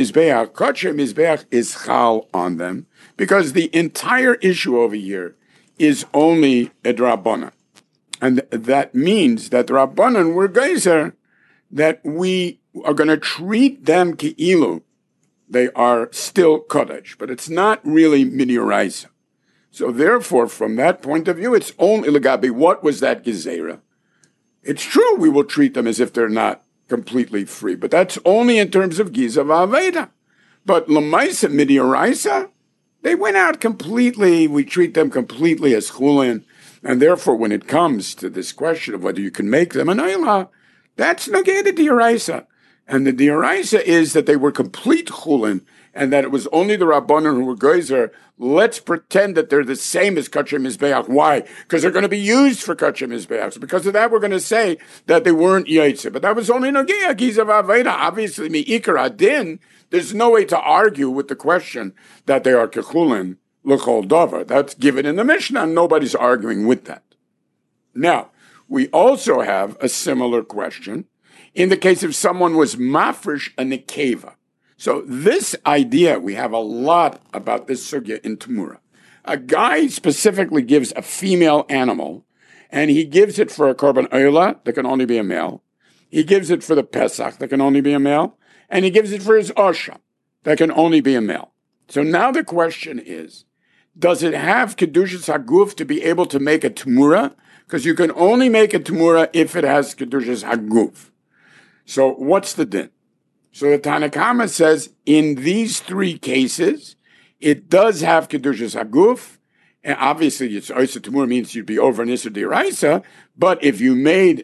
Mizbeach is chal on them, because the entire issue over here is only a Drabanan. And that means that the Rabbanan were geyser that we are going to treat them ki'ilu. They are still Kodesh, but it's not really Midiraisa. So therefore, from that point of view, it's only Legabi. What was that Gezerah? It's true we will treat them as if they're not completely free, but that's only in terms of Giza V'Aveda. But Lamaisa Midiraisa, they went out completely. We treat them completely as Chulin. And therefore, when it comes to this question of whether you can make them an Eilah, that's negated Dioraisa. And the Dioraisa is that they were complete Chulin, and that it was only the Rabbanan who were Geyser. Let's pretend that they're the same as Kachim Mizbeach. Why? Because they're going to be used for Kachim Mizbeach. So because of that, we're going to say that they weren't Yaitse. But that was only Nogea, Giza V'Aveda. Obviously, Mi'ikar Adin, there's no way to argue with the question that they are Kechulin. L'chol davar. That's given in the Mishnah, and nobody's arguing with that. Now, we also have a similar question in the case if someone was mafresh a nekeva. So this idea, we have a lot about this sugya in Tamura. A guy specifically gives a female animal, and he gives it for a korban oila that can only be a male. He gives it for the Pesach that can only be a male, and he gives it for his Osha that can only be a male. So now the question is, does it have Kedushas Haguf to be able to make a Tamura? Because you can only make a Tamura if it has Kedushas Haguf. So what's the din? So the Tanakama says, in these three cases, it does have Kedushas Haguf. And obviously, it's Oisa Tamura means you'd be over an Isser D'Oraisa. But if you made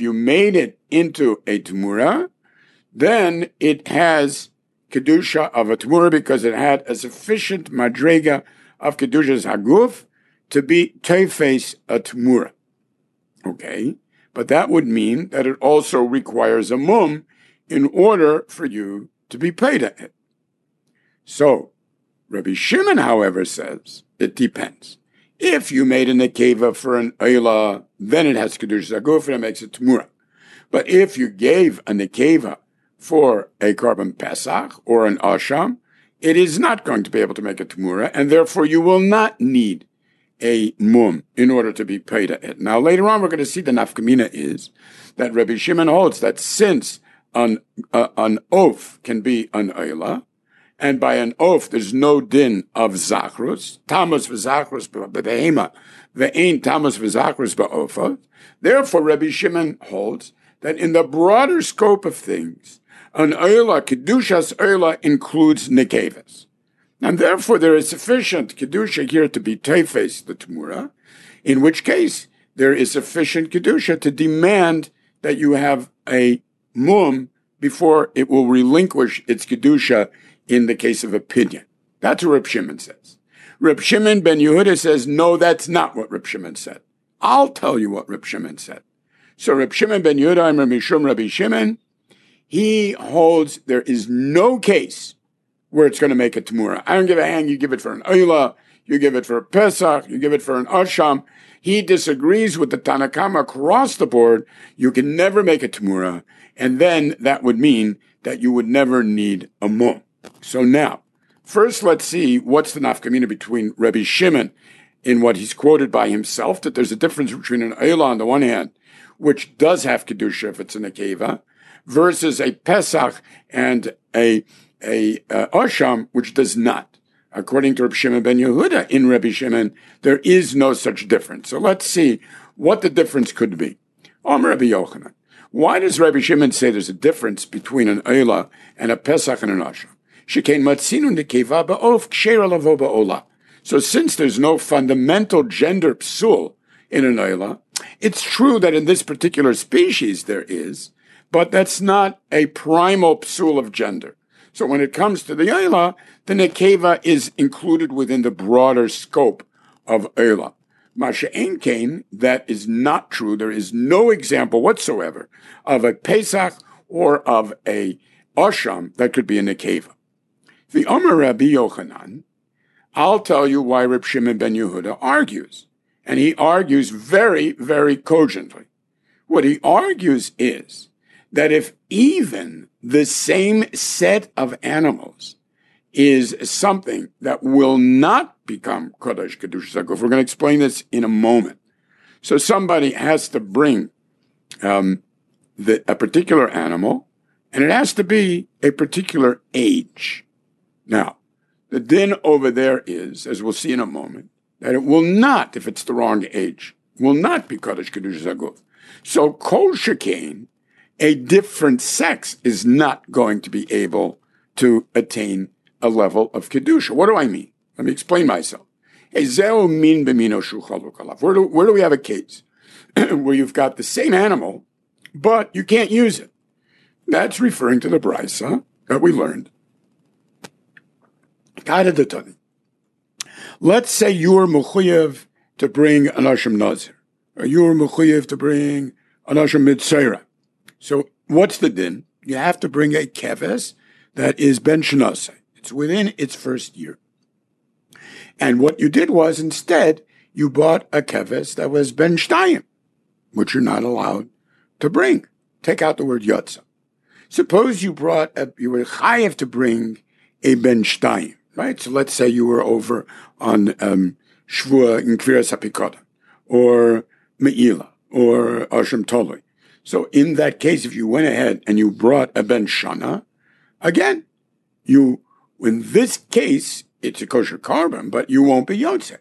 it into a Tamura, then it has Kedusha of a Tamura because it had a sufficient Madrega of Kedushas Haguf to be Tefes a Tamura. Okay? But that would mean that it also requires a mum in order for you to be paid at it. So, Rabbi Shimon, however, says it depends. If you made a nekeva for an oila, then it has Kedushas Haguf and it makes it Tamura. But if you gave a nekeva for a korban Pesach or an Asham, it is not going to be able to make a Tamura, and therefore you will not need a mum in order to be paid at it. Now, later on, we're going to see the nafkamina is that Rabbi Shimon holds that since an oaf can be an oila, and by an oaf there's no din of zachrus, tamus v'zachrus b'behema, ve'ein tamus v'zachrus ba'ofa. Therefore, Rabbi Shimon holds that in the broader scope of things, an oila, Kedushas oila, includes nekevas. And therefore there is sufficient Kedusha here to be Tefes, the Tamura, in which case there is sufficient Kedusha to demand that you have a mum before it will relinquish its Kedusha in the case of a pidyon. That's what Reb Shimon says. Reb Shimon ben Yehuda says, no, that's not what Reb Shimon said. I'll tell you what Reb Shimon said. So Reb Shimon ben Yehuda, I'm Rabbi Shimon, he holds there is no case where it's going to make a Tamura. I don't give a hang, you give it for an Oila, you give it for a Pesach, you give it for an Asham. He disagrees with the Tanakama across the board. You can never make a Tamura, and then that would mean that you would never need a Mum. So now, first let's see what's the nafkamina between Rabbi Shimon in what he's quoted by himself, that there's a difference between an Oila on the one hand, which does have Kedusha if it's an Akeva, versus a Pesach and a Asham, which does not. According to Rabbi Shimon ben Yehuda, in Rabbi Shimon, there is no such difference. So let's see what the difference could be. Rabbi Yochanan. Why does Rabbi Shimon say there's a difference between an Oila and a Pesach and an Asham? Shekain matzinu nekeva ba'of kshera lavo ba'ola. So since there's no fundamental gender psul in an oila, it's true that in this particular species there is, but that's not a primal psul of gender. So when it comes to the oila, the nekeva is included within the broader scope of oila. Masha ein kain, that is not true. There is no example whatsoever of a Pesach or of a Osham that could be a nekeva. The Omer Rabbi Yochanan, I'll tell you why Reb Shimon ben Yehuda argues. And he argues very, very cogently. What he argues is that if even the same set of animals is something that will not become Kodesh Kedushas HaGuf, we're going to explain this in a moment. So somebody has to bring a particular animal, and it has to be a particular age. Now, the din over there is, as we'll see in a moment, that it will not, if it's the wrong age, will not be Kodesh Kedushas HaGuf. So Kol Shekain, a different sex, is not going to be able to attain a level of Kedusha. What do I mean? Let me explain myself. Where do we have a case where you've got the same animal, but you can't use it? That's referring to the Brisa that we learned. Let's say you are mechuyev to bring an Asham Nazir, or you are mechuyev to bring an Asham Mitzera. So what's the din? You have to bring a keves that is ben shnasei. It's within its first year. And what you did was, instead, you bought a keves that was ben shtayim, which you're not allowed to bring. Take out the word yotza. Suppose you were chayev to bring a ben shtayim, right? So let's say you were over on Shvua in Kviras HaPikoda, or Me'ila, or Asham Toloi. So in that case, if you went ahead and you brought a ben shana, again, in this case, it's a kosher carbon, but you won't be yotze.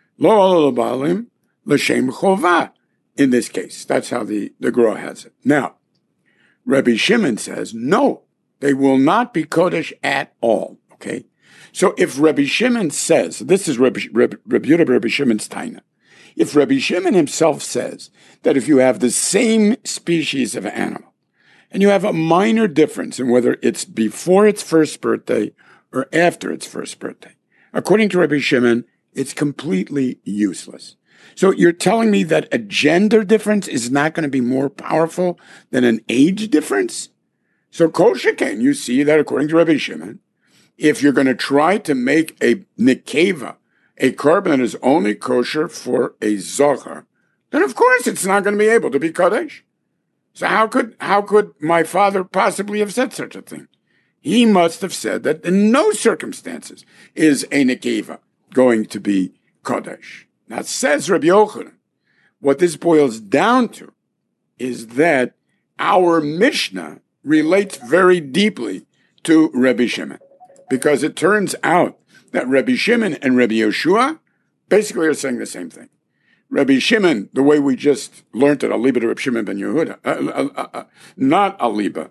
Lo alabalim l'shem chovah. In this case, that's how the Gra has it. Now, Rabbi Shimon says, no, they will not be kodesh at all, okay? So if Rabbi Shimon says, this is Rabbi Shimon's taina, if Rabbi Shimon himself says that if you have the same species of animal, and you have a minor difference in whether it's before its first birthday or after its first birthday, according to Rabbi Shimon, it's completely useless. So you're telling me that a gender difference is not going to be more powerful than an age difference? So Kol Shekain, you see that according to Rabbi Shimon, if you're going to try to make a nekeva, a carbon that is only kosher for a zohar, then of course it's not going to be able to be kodesh. So how could my father possibly have said such a thing? He must have said that in no circumstances is a nekeva going to be kodesh. Now, says Rabbi Yochanan, what this boils down to is that our Mishnah relates very deeply to Rabbi Shimon, because it turns out that Rabbi Shimon and Rabbi Yoshua basically are saying the same thing. Rabbi Shimon, the way we just learned it, Aliba to Rabbi Shimon ben Yehuda, not Aliba,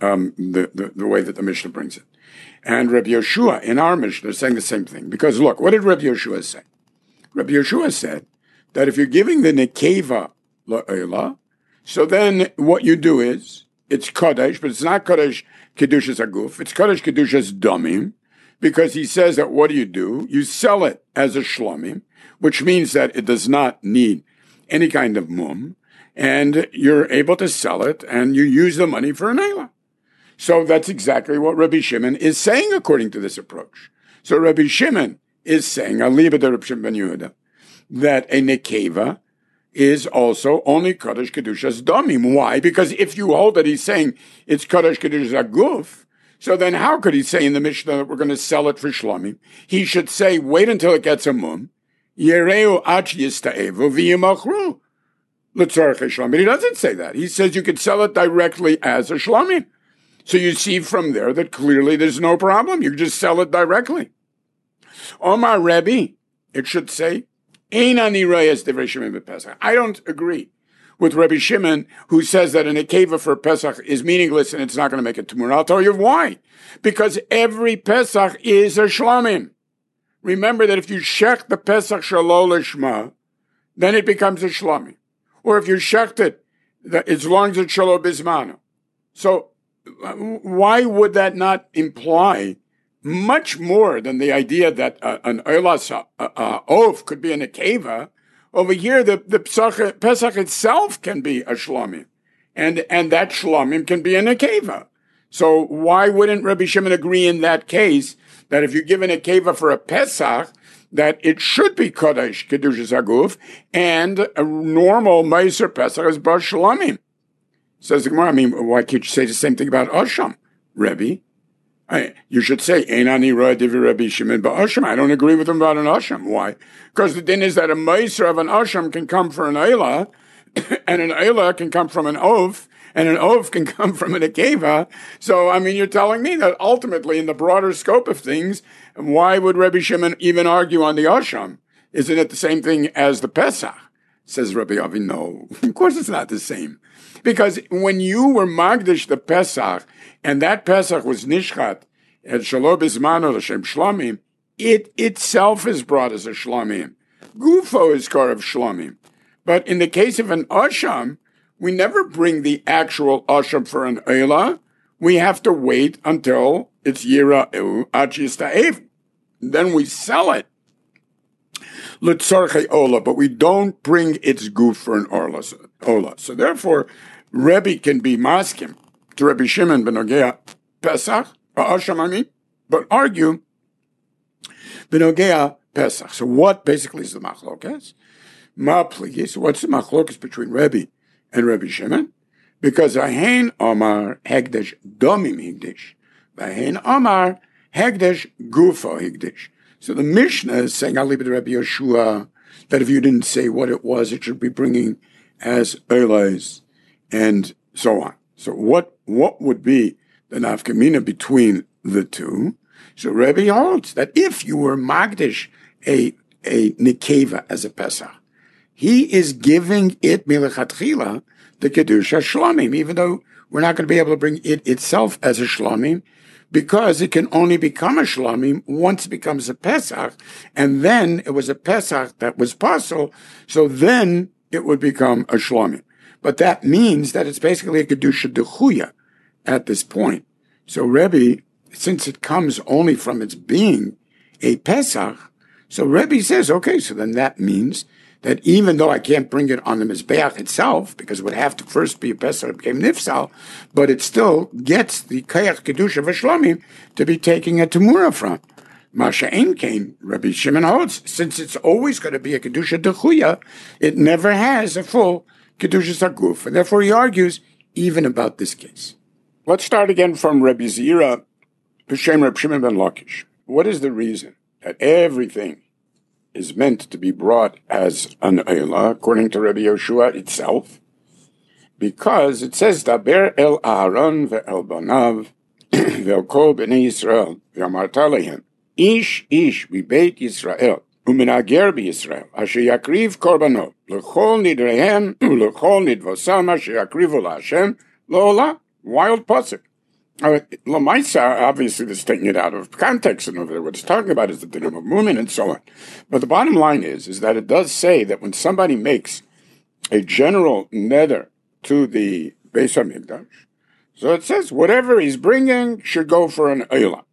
the way that the Mishnah brings it. And Rabbi Yoshua in our Mishnah is saying the same thing. Because look, what did Rabbi Yoshua say? Rabbi Yoshua said that if you're giving the nekeva la'ela, so then what you do is, it's kodesh, but it's not kodesh kedushas aguf, it's kodesh kedushas domim, because he says that what do? You sell it as a shlomim, which means that it does not need any kind of mum, and you're able to sell it, and you use the money for an eila. So that's exactly what Rabbi Shimon is saying according to this approach. So Rabbi Shimon is saying, Aliba de Rabbi Shimon ben Yehuda, that a nekeva is also only Kodesh Kedushas Domim. Why? Because if you hold that he's saying it's Kodesh Kedushas Aguf, so then how could he say in the Mishnah that we're going to sell it for Shlomim? He should say, wait until it gets a mum, Yereu ach yista'evu v'yimachru l'tzorech Shlomim. But he doesn't say that. He says you could sell it directly as a Shlomim. So you see from there that clearly there's no problem. You just sell it directly. Omar Rebbe, it should say, I don't agree with Rabbi Shimon, who says that an akeva for Pesach is meaningless and it's not going to make it Tumur. I'll tell you why. Because every Pesach is a shlamim. Remember that if you shech the Pesach shalol lishma, then it becomes a shlamim. Or if you shecht it, as long as it's shalom bismano. So why would that not imply much more than the idea that an oilas of could be an akeva? Over here, the Pesach itself can be a shlamim, and that shlamim can be an akeva. So why wouldn't Rabbi Shimon agree in that case that if you give an akeva for a Pesach, that it should be Kodesh, Kedushas Haguf, and a normal Meiser Pesach is Bar Shlamim? Says the Gemara, why can't you say the same thing about Asham, Rebbe? You should say, Einani Ra Divi Rabbi Shimon Ba'asham. I don't agree with him about an Asham. Why? Because the din is that a Meiser of an Asham can come from an Eilah, and an Eilah can come from an Ov, and an Ov can come from an Akeva. So, you're telling me that ultimately, in the broader scope of things, why would Rabbi Shimon even argue on the Asham? Isn't it the same thing as the Pesach? Says Rabbi Avi, no, of course it's not the same. Because when you were Magdish the Pesach, and that Pesach was Nishchat, at Shalom Bismano L'Shem Shlamim, it itself is brought as a Shlamim. Gufo is car of Shlamim. But in the case of an Asham, we never bring the actual Asham for an Eilah. We have to wait until it's Yira'u Achis Ta'ev. Then we sell it. L'tzorchei Ola, but we don't bring its goof for an Ola. So therefore, Rebbe can be maskim to Rabbi Shimon benogea Pesach, Asham, but argue benogea Pesach. So what basically is the machlokas? So what's the machlokas between Rebbe and Rabbi Shimon? Because Ahen Omar Hegdesh Domim Higdish, Ahen Omar Hegdesh Gufo Higdish. So the Mishnah is saying, I'll leave it to Rabbi Yeshua, that if you didn't say what it was, it should be bringing as Eilas, and so on. So what would be the nafkamina between the two? So Rebbe holds that if you were Magdish a Nikeva as a Pesach, he is giving it Milechatchila, the Kedusha Shlamim, even though we're not going to be able to bring it itself as a Shlamim, because it can only become a Shlamim once it becomes a Pesach, and then it was a Pesach that was Pasul, so then it would become a Shlamim. But that means that it's basically a Kedusha Dechuya at this point. So Rebbe, since it comes only from its being a Pesach, so Rebbe says, okay, so then that means that even though I can't bring it on the Mizbeach itself, because it would have to first be a Pesach that became Nifsal, but it still gets the Kayach Kedusha V'Shlamim to be taking a Temura from. Masha Ein Kain, Rabbi Shimon holds, since it's always going to be a Kedusha Dechuya, it never has a full Kedusha Saguf, and therefore he argues even about this case. Let's start again from Rabbi Zira, B'Shem Reb Shimon ben Lakish. What is the reason that everything is meant to be brought as an Eilah, according to Rabbi Yoshua itself? Because it says, Daber el Aaron ve'el banav ve'el kol b'nei Yisrael ve'amarta lehem ish b'beit Yisrael u'minager b'Yisrael asher yakriv korbanot l'chol nidrehem u'l'chol nidvosam asher yakrivu la'Hashem lo'olah. Wild pasuk. Lamaisa, obviously, is taking it out of context, and over there, what it's talking about is the Dinam of Mumin and so on. But the bottom line is that it does say that when somebody makes a general neder to the Beis HaMikdash, so it says whatever he's bringing should go for an Eilah.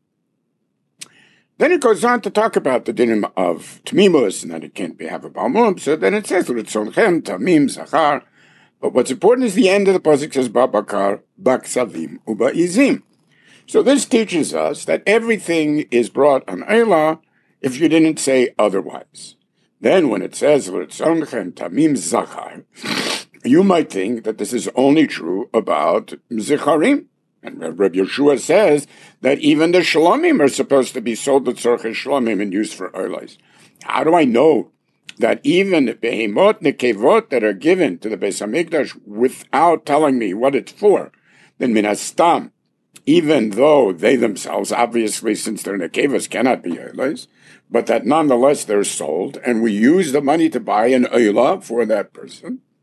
Then it goes on to talk about the Dinam of Tmimus, and that it can't have a Balmum. So then it says, L'tzolchem Tamim Zachar. But what's important is the end of the pasuk says Babakar, Baksavim, Ubaizim. So this teaches us that everything is brought on Eilah if you didn't say otherwise. Then when it says L'tzonchem Tamim Zachar, you might think that this is only true about Zecharim. And Rabbi Yeshua says that even the Shlomim are supposed to be sold to Tzorchei Shlomim and used for Eilah. How do I know that even behemot nekevot that are given to the Beis HaMikdash without telling me what it's for, then min hastam, even though they themselves, obviously, since they're nekevos, cannot be eilos, but that nonetheless they're sold, and we use the money to buy an eilah for that person,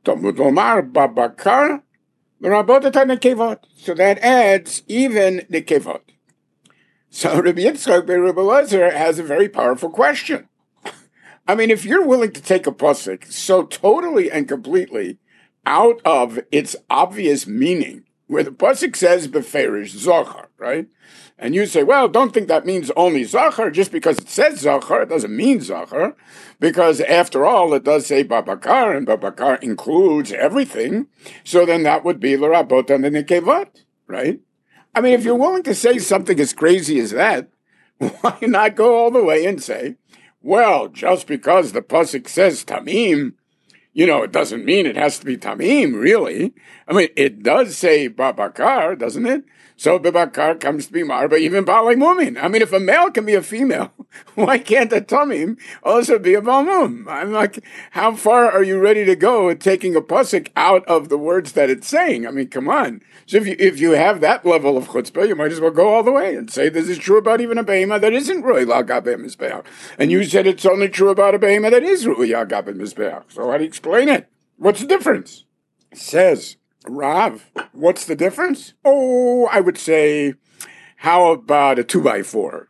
Talmud Lomar babakar l'rabot et nekevot. So that adds even the kevot. So Rabbi Yitzchak ben Rabbi Elazar has a very powerful question. I mean, if you're willing to take a pasuk so totally and completely out of its obvious meaning, where the pasuk says beferish zachar, right? And you say, well, don't think that means only zachar. Just because it says zachar, it doesn't mean zachar, because after all, it does say babakar, and babakar includes everything. So then that would be l'rabot and the nekevot, right? I mean, if you're willing to say something as crazy as that, why not go all the way and say, well, just because the pasuk says tamim, it doesn't mean it has to be tamim, really. I mean, it does say babakar, doesn't it? So babakar comes to be marba, even balei mumin. I mean, if a male can be a female, why can't a tamim also be a balmum? I'm like, how far are you ready to go at taking a pasuk out of the words that it's saying? I mean, come on. So if you have that level of chutzpah, you might as well go all the way and say this is true about even a behema that isn't ru'y la'gabei mizbeach. And you said it's only true about a behema that is ru'y la'gabei mizbeach. So how do you explain it? What's the difference? It says, Rav, what's the difference? Oh, I would say, how about a 2x4?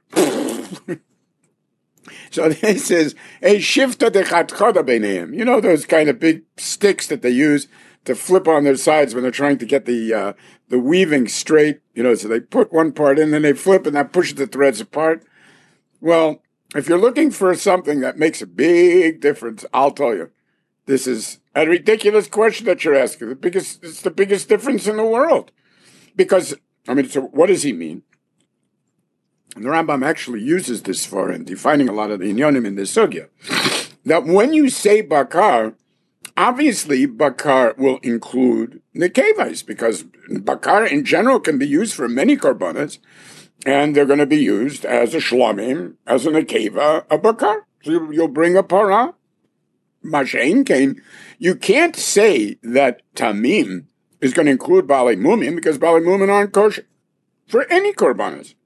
So this is a shifta de chatchada beineim. Those kind of big sticks that they use to flip on their sides when they're trying to get the weaving straight. So they put one part in, then they flip, and that pushes the threads apart. Well, if you're looking for something that makes a big difference, I'll tell you, this is a ridiculous question that you're asking. It's the biggest difference in the world. Because, so what does he mean? And the Rambam actually uses this for in defining a lot of the inyonim in the sugya. That when you say bakar, obviously bakar will include nekevais, because bakar in general can be used for many korbanos, and they're going to be used as a shlomim, as a nekeva, a bakar. So you'll bring a parah. Mashain Kain, you can't say that tamim is going to include balei mumim, because balei mumim aren't kosher for any korbanos.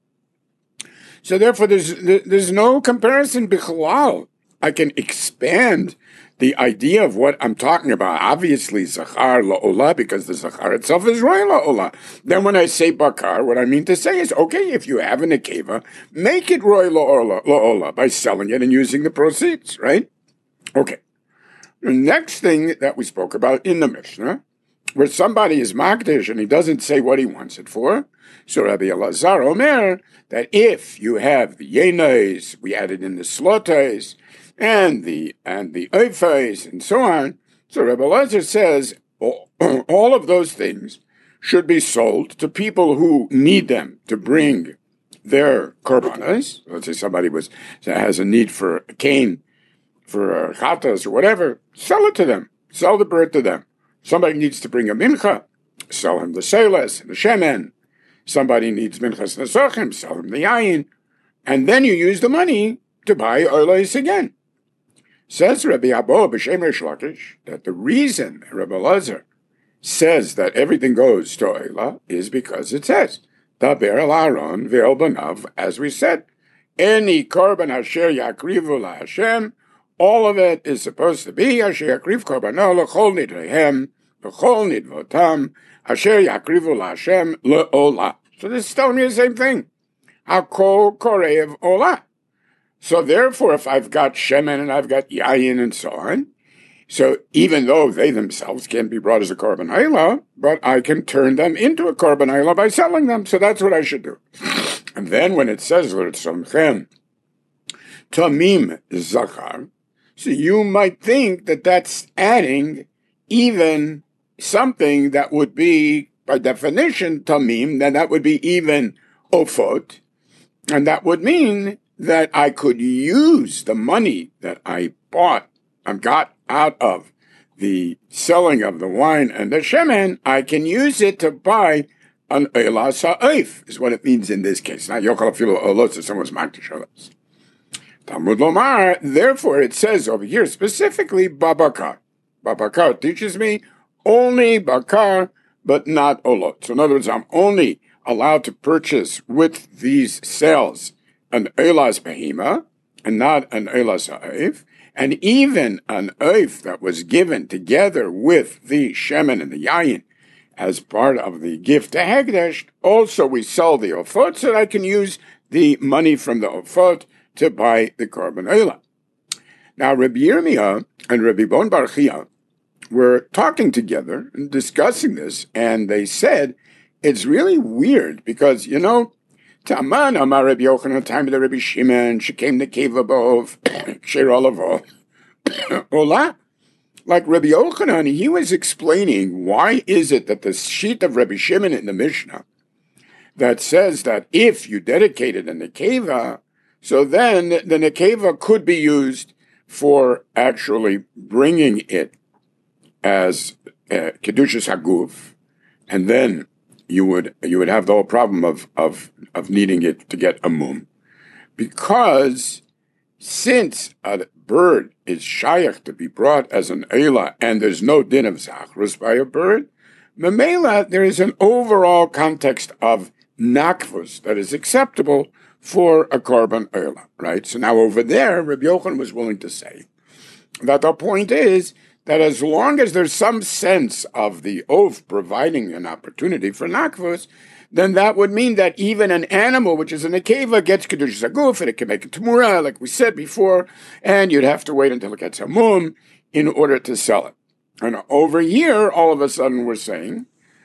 So therefore, there's no comparison bichlal. I can expand the idea of what I'm talking about. Obviously, zachar la'olah, because the zachar itself is roy la'olah. Then when I say bakar, what I mean to say is, okay, if you have a nekeva, make it roy la'olah by selling it and using the proceeds, right? Okay. The next thing that we spoke about in the Mishnah, where somebody is makdish and he doesn't say what he wants it for. So Rabbi Elazar Omer, that if you have the yenos, we added in the slotes, and the oifes, and so on. So Rabbi Elazar says all of those things should be sold to people who need them to bring their korbanos. Let's say somebody has a need for a cane, for chatas or whatever, sell it to them. Sell the bird to them. Somebody needs to bring a mincha, sell him the seles, the shemen. Somebody needs minchas nesachim, sell him the yayin. And then you use the money to buy oilos again. Says Rabbi Abba b'shem Reish Lakish that the reason Rabbi Elazar says that everything goes to oila is because it says, Daber el Aaron ve'el banav, as we said, any korban asher yakrivu laHashem, all of it is supposed to be asher yakriv korbano l'chol nidrehem, l'chol nidvotam, asher yakrivu laHashem le'olah. So this is telling me the same thing. Hakol korev olah. So therefore, if I've got shemen and I've got yayin and so on, so even though they themselves can't be brought as a korban hayla, but I can turn them into a korban hayla by selling them. So that's what I should do. And then when it says l'tzomchem tamim zachar, so you might think that that's adding even something that would be, by definition, tamim, then that would be even ofot, and that would mean that I could use the money that I got out of the selling of the wine and the shemen, I can use it to buy an eilas ha'oif, is what it means in this case. Not yokal afilu olos, if someone's makdish olos. Talmud lomar, therefore it says over here specifically babakar. Babakar teaches me only bakar, but not olot. So in other words, I'm only allowed to purchase with these sales an eilas behema and not an eilas ha'oif. And even an oif that was given together with the shemen and the yayin as part of the gift to Hekdesh, also we sell the ofot so that I can use the money from the ofot to buy the korban oila. Now, Rabbi Yirmiyah and Rabbi Bon Bar Chia were talking together and discussing this, and they said, it's really weird because, Ta'aman Amar Rabbi Yochanan, time of the Rabbi Shimon, she came to Keva Bov, Shirolavo, Ola. Like Rabbi Yochanan, he was explaining why is it that the sheet of Rabbi Shimon in the Mishnah that says that if you dedicated a nekeva, so then the nekeva could be used for actually bringing it as kedushas haguf, and then you would have the whole problem of needing it to get a mum, because since a bird is shayach to be brought as an eila, and there's no din of zachrus by a bird, memela there is an overall context of nakvus that is acceptable for a korban eila, right? So now over there, Rabbi Yochanan was willing to say that the point is that as long as there's some sense of the oath providing an opportunity for nakvus, then that would mean that even an animal, which is a nekeva, gets kedushas haguf, and it can make a temura, like we said before, and you'd have to wait until it gets a mum in order to sell it. And over here, all of a sudden, we're saying,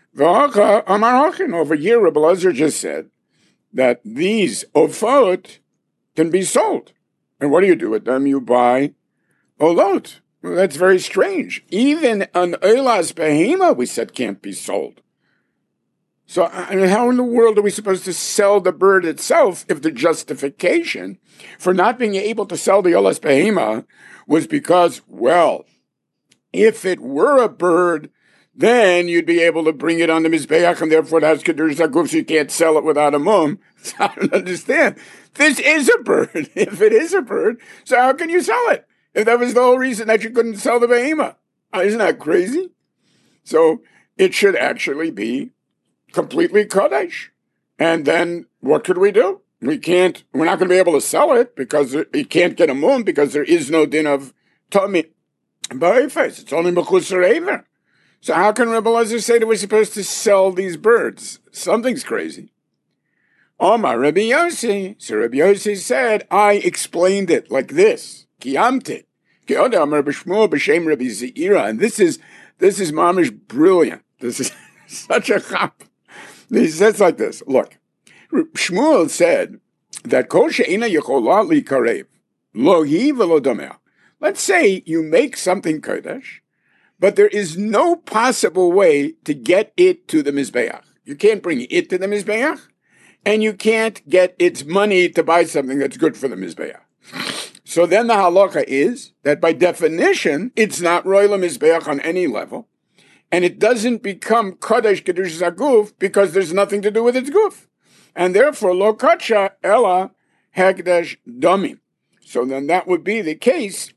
over here, Rabbi Elazar just said that these ofot can be sold. And what do you do with them? You buy olot. Well, that's very strange. Even an oilas behema, we said, can't be sold. So how in the world are we supposed to sell the bird itself if the justification for not being able to sell the oilas behema was because, well, if it were a bird, then you'd be able to bring it on the Mizbeach, and therefore it has kedushas haguf, so you can't sell it without a mum. So I don't understand. This is a bird. If it is a bird, so how can you sell it? If that was the whole reason that you couldn't sell the behema. Isn't that crazy? So it should actually be completely kodesh. And then what could we do? We're not going to be able to sell it because you can't get a mum because there is no din of Tommy. It's only mechusar ever. So how can Rabbi Elazar say that we're supposed to sell these birds? Something's crazy. Omar Rabbi Yossi. So Rabbi Yossi said, I explained it like this. Kiyamte. And this is mamish brilliant. This is such a chap. He says like this. Look, Shmuel said that kol she'ena yechola likarev lo hi velo domea. Let's say you make something kodesh, but there is no possible way to get it to the Mizbeach. You can't bring it to the Mizbeach, and you can't get its money to buy something that's good for the Mizbeach. So then the halacha is that by definition, it's not roy lemizbeach on any level, and it doesn't become kodesh kedushas haguf because there's nothing to do with its guf, and therefore lo kacha ella hekdesh damim. So then that would be the case.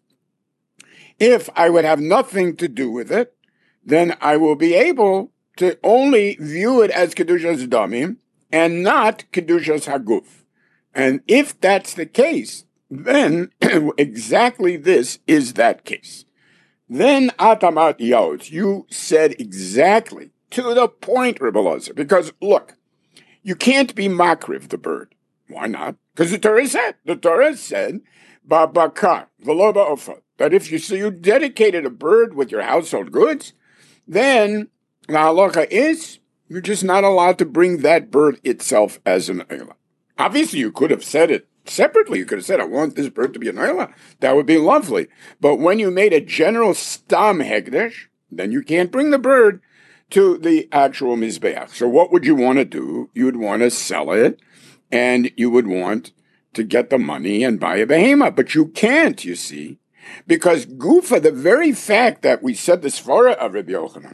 If I would have nothing to do with it, then I will be able to only view it as kedushas damim and not kedushas haguf. And if that's the case, then exactly this is that case. Then Atamat Yaot, you said exactly to the point, Rabbi Elazar, because look, you can't be makriv the bird. Why not? Because the Torah said, Babakar, Veloba Ofa, that if you dedicated a bird with your household goods, then the halacha is you're just not allowed to bring that bird itself as an eila. Obviously, you could have said it separately. You could have said, I want this bird to be an eila. That would be lovely. But when you made a general stam hekdesh, then you can't bring the bird to the actual mizbeach. So what would you want to do? You would want to sell it, and you would want to get the money and buy a behema. But you can't, you see, because gufa, the very fact that we said the svara of Rabbi Yochanan,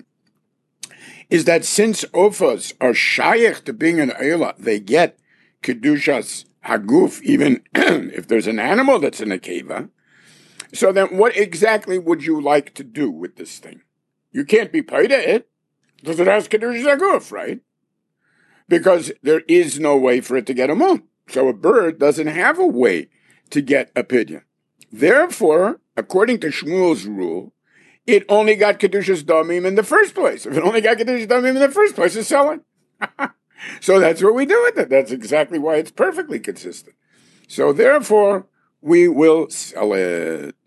is that since ofas are shayach to being an eila, they get kedushas haguf, even if there's an animal that's in a keva. So then what exactly would you like to do with this thing? You can't be paid it, because it has kedushas haguf, right? Because there is no way for it to get a mum. So a bird doesn't have a way to get a pidyon. Therefore, according to Shmuel's rule, it only got Kedushas Damim in the first place. If it only got Kedushas Damim in the first place, it's selling. So that's what we do with it. That's exactly why it's perfectly consistent. So therefore, we will sell it.